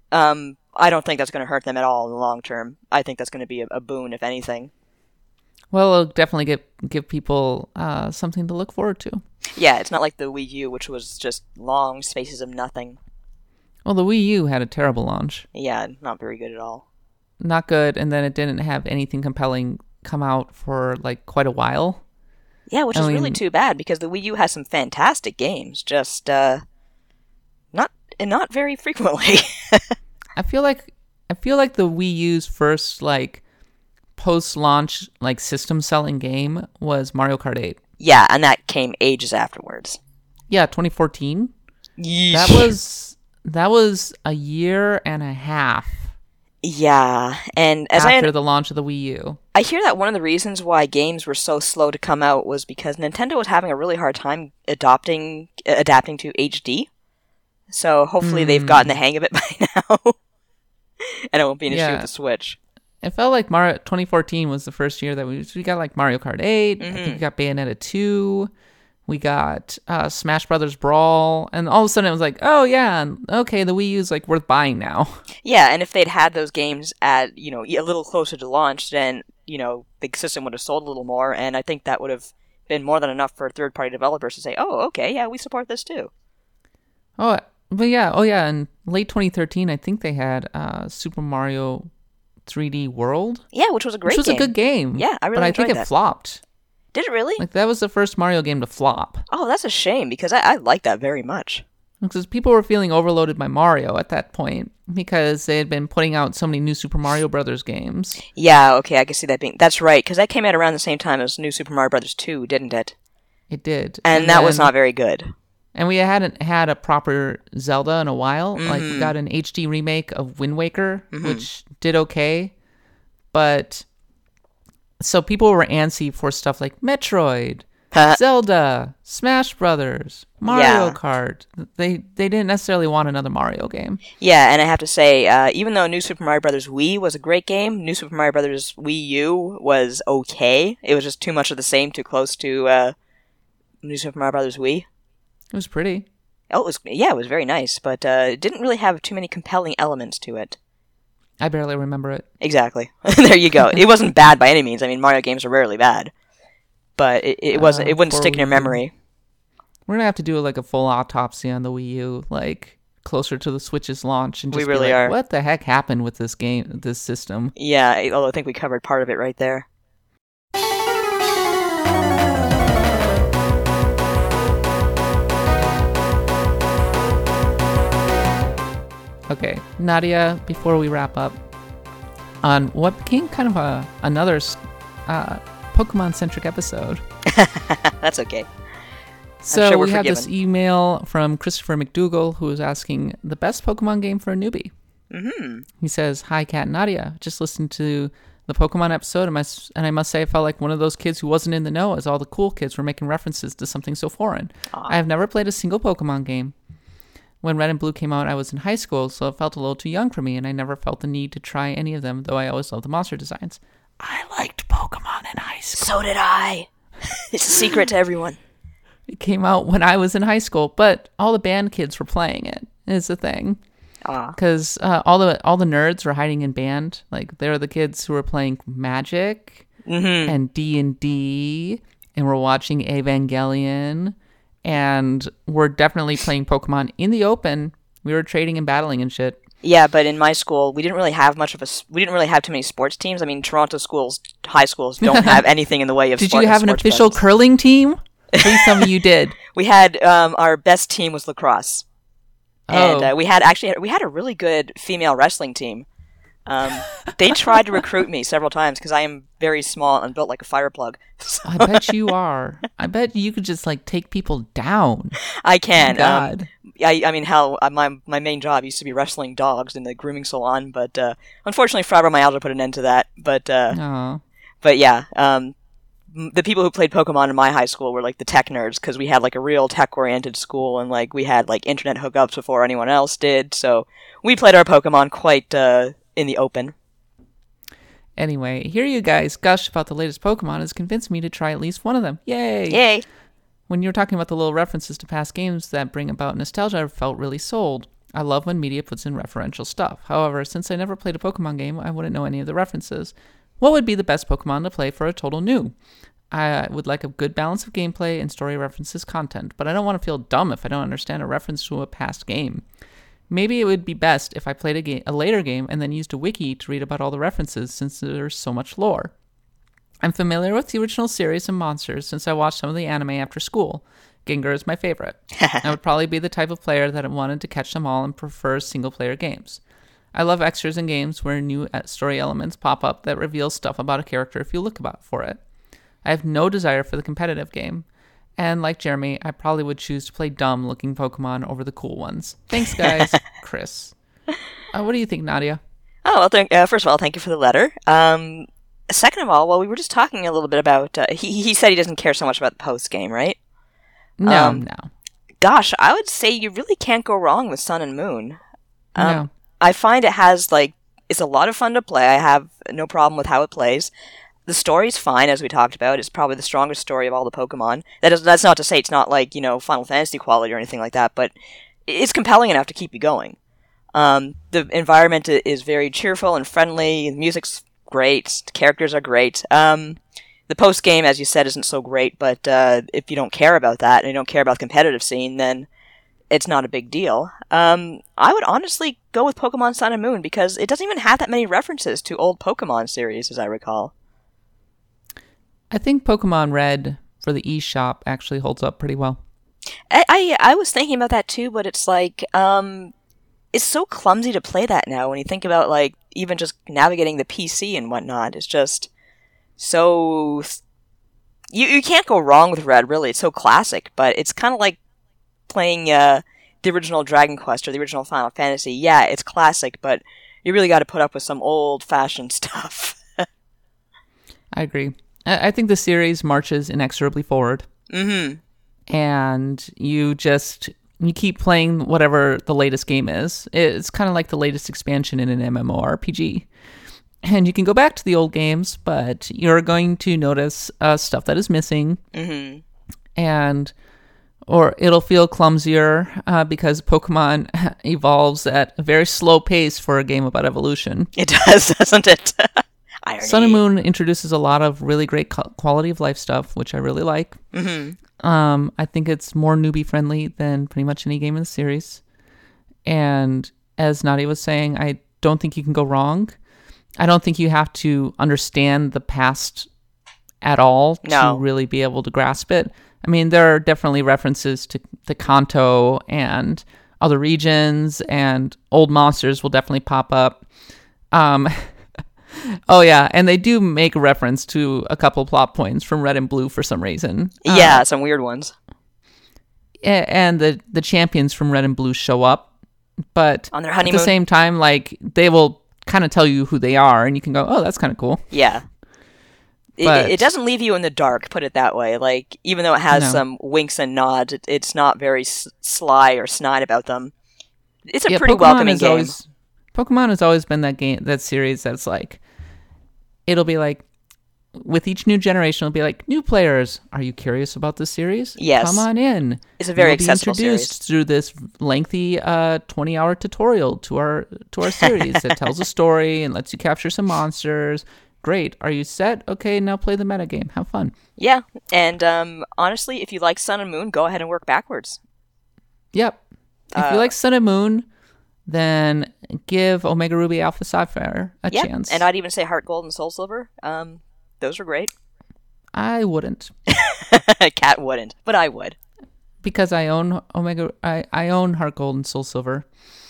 I don't think that's going to hurt them at all in the long term. I think that's going to be a boon, if anything. Well, it'll definitely give people something to look forward to. Yeah, it's not like the Wii U, which was just long spaces of nothing. Well, the Wii U had a terrible launch. Yeah, not very good at all. Not good, and then it didn't have anything compelling come out for, quite a while. Yeah, which is really too bad, because the Wii U has some fantastic games, just, not very frequently. I feel like the Wii U's first, post-launch, system-selling game was Mario Kart 8. Yeah, and that came ages afterwards. Yeah, 2014. Yeesh. That was a year and a half. Yeah, and after the launch of the Wii U. I hear that one of the reasons why games were so slow to come out was because Nintendo was having a really hard time adapting to HD. So hopefully they've gotten the hang of it by now. And it won't be an issue with the Switch. It felt like 2014 was the first year that we got Mario Kart 8. I think we got Bayonetta 2. We got Smash Brothers Brawl. And all of a sudden it was like, oh yeah, okay, the Wii U's worth buying now. Yeah, and if they'd had those games at, a little closer to launch, then, the system would have sold a little more. And I think that would have been more than enough for third-party developers to say, oh, okay, yeah, we support this too. Oh, but yeah, in late 2013, I think they had Super Mario 3D World. Yeah, which was a great game. Which was a good game. Yeah, I really enjoyed that. But I think it flopped. Did it really? That was the first Mario game to flop. Oh, that's a shame, because I like that very much. Because people were feeling overloaded by Mario at that point, because they had been putting out so many new Super Mario Brothers games. Yeah, okay, I can see that being... That's right, because that came out around the same time as New Super Mario Brothers 2, didn't it? It did. And that was not very good. And we hadn't had a proper Zelda in a while. We got an HD remake of Wind Waker, which did okay. But so people were antsy for stuff like Metroid, Zelda, Smash Brothers, Mario Kart. They didn't necessarily want another Mario game. Yeah, and I have to say, even though New Super Mario Brothers Wii was a great game, New Super Mario Brothers Wii U was okay. It was just too much of the same, too close to New Super Mario Brothers Wii. It was pretty. Oh, it was very nice, but it didn't really have too many compelling elements to it. I barely remember it. Exactly. There you go. It wasn't bad by any means. I mean, Mario games are rarely bad. But it wasn't. It wouldn't stick in your memory. We're going to have to do a full autopsy on the Wii U, closer to the Switch's launch. And just we really are. What the heck happened with this game, this system? Yeah, although I think we covered part of it right there. Okay, Nadia, before we wrap up, on what became kind of another Pokemon-centric episode. That's okay. So sure we have this email from Christopher McDougall, who is asking the best Pokemon game for a newbie. Mm-hmm. He says, "Hi, Kat and Nadia. Just listened to the Pokemon episode, and I must say I felt like one of those kids who wasn't in the know as all the cool kids were making references to something so foreign. I have never played a single Pokemon game. When Red and Blue came out, I was in high school, so it felt a little too young for me, and I never felt the need to try any of them, though I always loved the monster designs. I liked Pokemon in high school. So did I. It's a secret to everyone. It came out when I was in high school, but all the band kids were playing it, is the thing. Because all the nerds were hiding in band. They're the kids who were playing Magic and D&D, and were watching Evangelion, and we're definitely playing Pokemon in the open. We were trading and battling and shit. Yeah, but in my school, we didn't really have too many sports teams. I mean, Toronto schools, high schools, don't have anything in the way of Did sports. you have an official clubs. curling team? Please tell me you did. We had, our best team was lacrosse. And we had a really good female wrestling team. They tried to recruit me several times because I am very small and built like a fire plug. I bet you are. I bet you could just like take people down. I can. God. I mean, hell, my main job used to be wrestling dogs in the grooming salon, but unfortunately, fibromyalgia put an end to that. But yeah, the people who played Pokemon in my high school were like the tech nerds because we had like a real tech-oriented school and like we had like internet hookups before anyone else did. So we played our Pokemon quite in the open. Anyway, hear you guys gush about the latest Pokemon has convinced me to try at least one of them. Yay! Yay! When you were talking about the little references to past games that bring about nostalgia, I felt really sold. I love when media puts in referential stuff. However, since I never played a Pokemon game, I wouldn't know any of the references. What would be the best Pokemon to play for a total new? I would like a good balance of gameplay and story references content, but I don't want to feel dumb if I don't understand a reference to a past game. Maybe it would be best if I played a later game and then used a wiki to read about all the references since there's so much lore. I'm familiar with the original series and monsters since I watched some of the anime after school. Gengar is my favorite. I would probably be the type of player that wanted to catch them all and prefers single-player games. I love extras in games where new story elements pop up that reveal stuff about a character if you look for it. I have no desire for the competitive game. And like Jeremy, I probably would choose to play dumb-looking Pokemon over the cool ones. Thanks, guys. Chris. What do you think, Nadia? Oh, well, first of all, thank you for the letter. Second of all, well, we were just talking a little bit about... he said he doesn't care so much about the post-game, right? No. Gosh, I would say you really can't go wrong with Sun and Moon. No. I find it has, like... It's a lot of fun to play. I have no problem with how it plays. The story's fine, as we talked about. It's probably the strongest story of all the Pokemon. That's not to say it's not like, Final Fantasy quality or anything like that, but it's compelling enough to keep you going. The environment is very cheerful and friendly. The music's great. The characters are great. The post-game, as you said, isn't so great, but if you don't care about that, and you don't care about the competitive scene, then it's not a big deal. I would honestly go with Pokemon Sun and Moon, because it doesn't even have that many references to old Pokemon series, as I recall. I think Pokemon Red for the eShop actually holds up pretty well. I was thinking about that too, but it's like, it's so clumsy to play that now when you think about, like, even just navigating the PC and whatnot. It's just so... You can't go wrong with Red, really. It's so classic, but it's kind of like playing the original Dragon Quest or the original Final Fantasy. Yeah, it's classic, but you really got to put up with some old-fashioned stuff. I agree. I think the series marches inexorably forward. Mm-hmm. And you keep playing whatever the latest game is. It's kind of like the latest expansion in an MMORPG. And you can go back to the old games, but you're going to notice stuff that is missing. Mm-hmm. Or it'll feel clumsier because Pokemon evolves at a very slow pace for a game about evolution. It does, doesn't it? Irony. Sun and Moon introduces a lot of really great quality of life stuff, which I really like. Mm-hmm. I think it's more newbie friendly than pretty much any game in the series. And as Nadia was saying, I don't think you can go wrong. I don't think you have to understand the past at all to really be able to grasp it. I mean, there are definitely references to the Kanto and other regions, and old monsters will definitely pop up. Oh, yeah, and they do make a reference to a couple plot points from Red and Blue for some reason. Yeah, some weird ones. And the champions from Red and Blue show up, but on their honeymoon. At the same time, like, they will kind of tell you who they are, and you can go, oh, that's kind of cool. Yeah. It doesn't leave you in the dark, put it that way. Like, even though it has some winks and nods, it's not very sly or snide about them. It's a pretty welcoming game. Pokemon has always been that series that's like, it'll be like, with each new generation, it'll be like, new players, are you curious about this series? Yes. Come on in. It's a very accessible series. You'll be introduced through this lengthy 20-hour tutorial to our series that tells a story and lets you capture some monsters, great. Are you set? Okay, now play the metagame. Have fun. Yeah, and honestly, if you like Sun and Moon, go ahead and work backwards. Yep. If you like Sun and Moon, then give Omega Ruby Alpha Sapphire a chance. And I'd even say Heart Gold and Soul Silver. Those are great. I wouldn't. Cat wouldn't, but I would. Because I own I own Heart Gold and Soul Silver.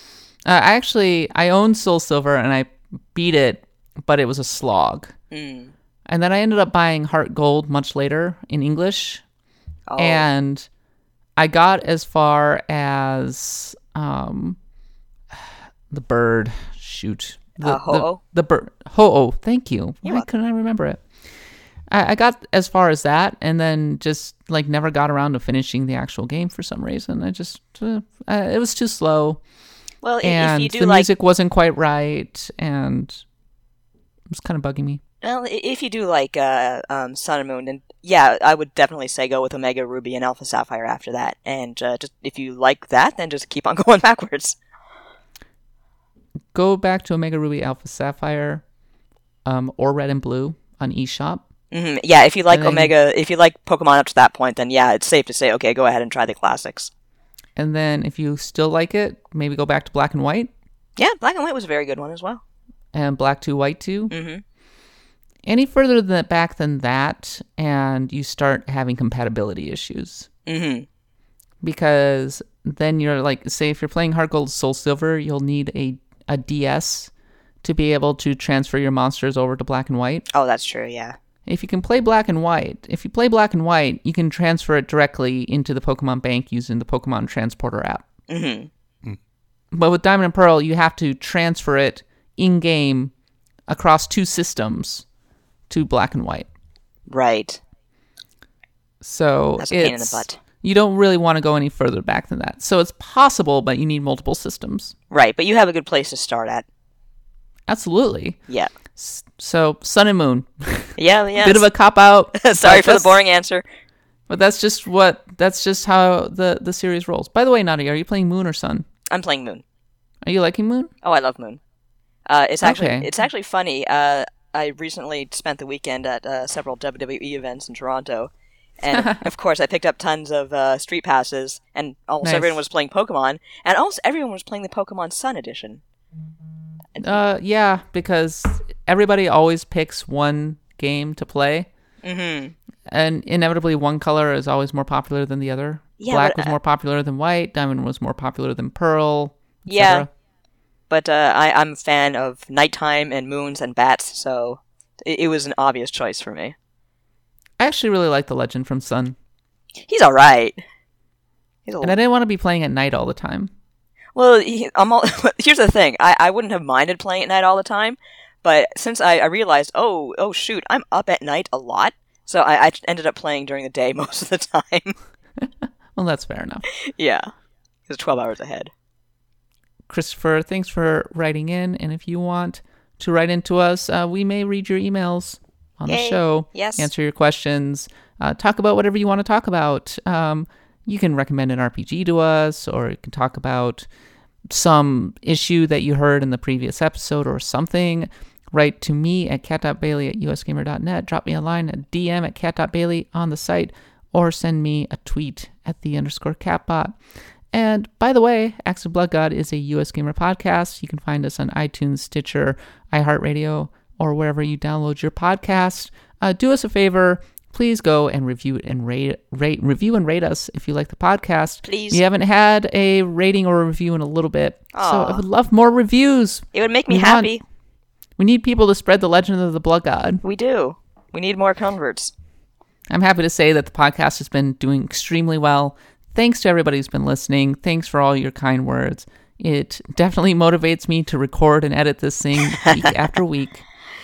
I own Soul Silver and I beat it, but it was a slog. And then I ended up buying Heart Gold much later in English. Oh. And I got as far as the bird. Shoot. Ho-Oh? The bird. Ho-Oh. Thank you. Why couldn't I remember it? I got as far as that and then just like never got around to finishing the actual game for some reason. I just, it was too slow. Well, and if you do the like... music wasn't quite right and it was kind of bugging me. Well, if you do like Sun and Moon, then yeah, I would definitely say go with Omega Ruby and Alpha Sapphire after that. And just if you like that, then just keep on going backwards. Go back to Omega Ruby Alpha Sapphire or Red and Blue on eShop. Mm-hmm. Yeah, if you like if you like Pokemon up to that point, then yeah, it's safe to say, okay, go ahead and try the classics. And then if you still like it, maybe go back to Black and White. Yeah, Black and White was a very good one as well. And Black 2, White 2. Mm-hmm. Any further back than that, and you start having compatibility issues. Mm-hmm. Because then you're like, say if you're playing Heart Gold Soul Silver, you'll need a DS to be able to transfer your monsters over to Black and White. Oh, that's true, yeah. If you can play Black and White, you can transfer it directly into the Pokemon Bank using the Pokemon Transporter app. Mm-hmm. But with Diamond and Pearl, you have to transfer it in-game across 2 systems to Black and White. Right. So that's a pain in the butt. You don't really want to go any further back than that. So it's possible, but you need multiple systems. Right, but you have a good place to start at. How Yeah. So Sun and Moon. Yeah. Bit of a cop-out. Sorry for the boring answer. But that's just how the series rolls. By the way, Nadia, are you playing Moon or Sun? I'm playing Moon. Are you liking Moon? Oh, I love Moon. It's actually funny. I recently spent the weekend at several WWE events in Toronto. And, of course, I picked up tons of Street Passes, and almost everyone was playing Pokemon, and almost everyone was playing the Pokemon Sun edition. Yeah, because everybody always picks one game to play. Mm-hmm. And inevitably one color is always more popular than the other. Yeah, Black was more popular than White, Diamond was more popular than Pearl, etc. But I'm a fan of Nighttime and Moons and Bats, so it was an obvious choice for me. I actually really like the Legend from Sun. He's alright. And I didn't want to be playing at night all the time. Well, here's the thing. I wouldn't have minded playing at night all the time, but since I realized, oh shoot, I'm up at night a lot, so I ended up playing during the day most of the time. Well, that's fair enough. Yeah. It's 12 hours ahead. Christopher, thanks for writing in, and if you want to write into us, we may read your emails on the show. Yes. Answer your questions. Talk about whatever you want to talk about. You can recommend an RPG to us, or you can talk about some issue that you heard in the previous episode or something. Write to me at cat.bailey@usgamer.net. Drop me a line at DM at cat.bailey on the site, or send me a tweet at @the_catbot. And by the way, Axe of Blood God is a US Gamer podcast. You can find us on iTunes, Stitcher, iHeartRadio, or wherever you download your podcast. Do us a favor. Please go and review and rate us if you like the podcast. Please. We haven't had a rating or a review in a little bit. Aww. So I would love more reviews. It would make me happy. We need people to spread the legend of the Blood God. We do. We need more converts. I'm happy to say that the podcast has been doing extremely well. Thanks to everybody who's been listening. Thanks for all your kind words. It definitely motivates me to record and edit this thing week after week.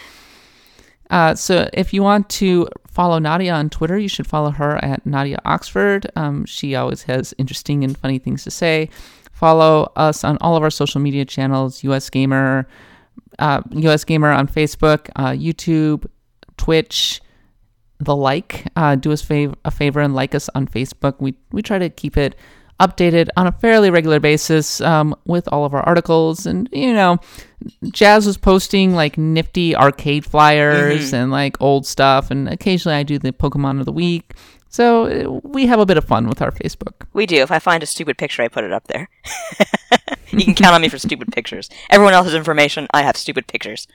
So if you want to follow Nadia on Twitter, you should follow her at Nadia Oxford. She always has interesting and funny things to say. Follow us on all of our social media channels, US Gamer on Facebook, YouTube, Twitch, the like. Do us a favor and like us on Facebook. We try to keep it updated on a fairly regular basis with all of our articles. And, Jazz was posting like nifty arcade flyers and like old stuff. And occasionally I do the Pokemon of the week. So we have a bit of fun with our Facebook. We do. If I find a stupid picture, I put it up there. You can count on me for stupid pictures. Everyone else has information. I have stupid pictures.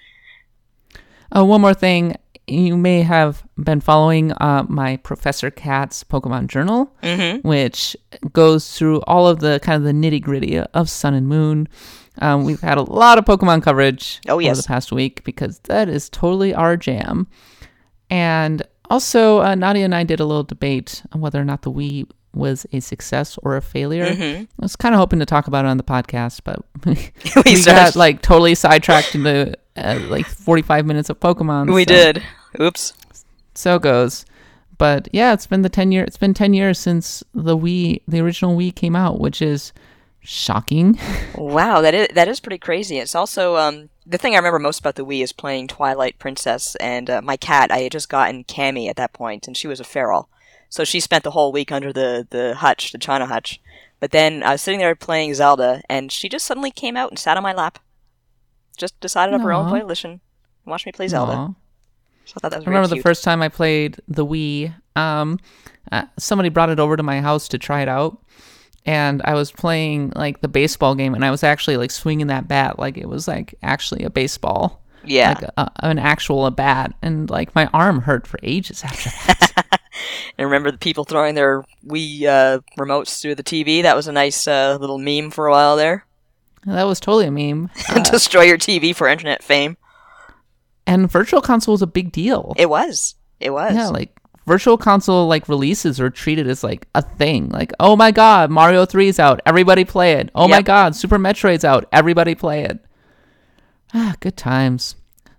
One more thing. You may have been following my Professor Cat's Pokemon Journal, which goes through all of the kind of the nitty-gritty of Sun and Moon. We've had a lot of Pokemon coverage over the past week because that is totally our jam. And also, Nadia and I did a little debate on whether or not the Wii was a success or a failure. I was kind of hoping to talk about it on the podcast, but we got like totally sidetracked into like 45 minutes of Pokemon. We did. Oops. So it goes. But yeah, it's been 10 years. It's been 10 years since the original Wii came out, which is shocking. Wow, that is pretty crazy. It's also the thing I remember most about the Wii is playing Twilight Princess, and my cat. I had just gotten Cammie at that point, and she was a feral, so she spent the whole week under the hutch, the China hutch. But then I was sitting there playing Zelda, and she just suddenly came out and sat on my lap. Just decided on her own playlist and watched me play Zelda. So I thought that was very remember cute. The first time I played the Wii, somebody brought it over to my house to try it out. And I was playing like the baseball game, and I was actually like swinging that bat like it was like actually a baseball. Yeah. Like an actual bat. And like my arm hurt for ages after that. And remember the people throwing their Wii remotes through the TV? That was a nice little meme for a while there. That was totally a meme. Destroy your TV for internet fame. And Virtual Console was a big deal. It was. Yeah, like Virtual Console like releases are treated as like a thing. Like, oh my god, Mario 3 is out. Everybody play it. Oh my god, Super Metroid's out. Everybody play it. Good times.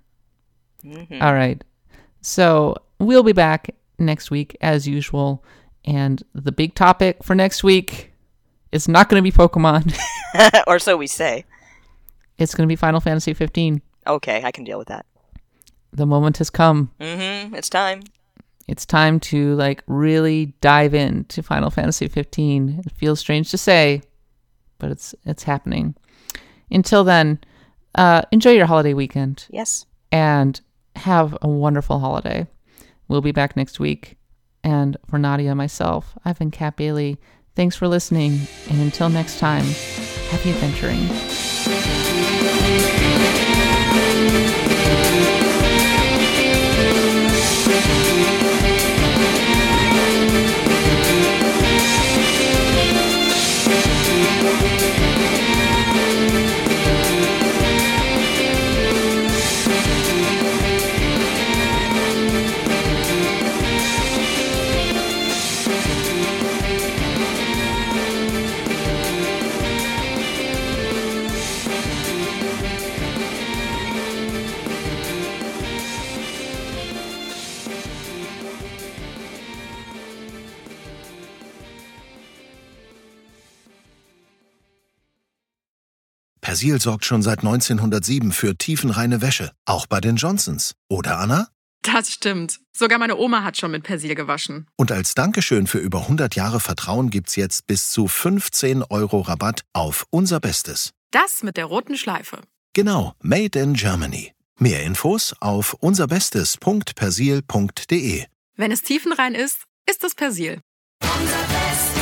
All right. So we'll be back next week as usual. And the big topic for next week is not going to be Pokemon. Or so we say. It's going to be Final Fantasy 15. Okay, I can deal with that. The moment has come. It's time. It's time to like really dive into Final Fantasy 15. It feels strange to say, but it's happening. Until then, enjoy your holiday weekend. Yes. And have a wonderful holiday. We'll be back next week. And for Nadia and myself, I've been Kat Bailey. Thanks for listening. And until next time, happy adventuring. Persil sorgt schon seit 1907 für tiefenreine Wäsche, auch bei den Johnsons. Oder, Anna? Das stimmt. Sogar meine Oma hat schon mit Persil gewaschen. Und als Dankeschön für über 100 Jahre Vertrauen gibt's jetzt bis zu 15 € Rabatt auf unser Bestes. Das mit der roten Schleife. Genau, Made in Germany. Mehr Infos auf unserbestes.persil.de. Wenn es tiefenrein ist, ist es Persil. Unser Bestes.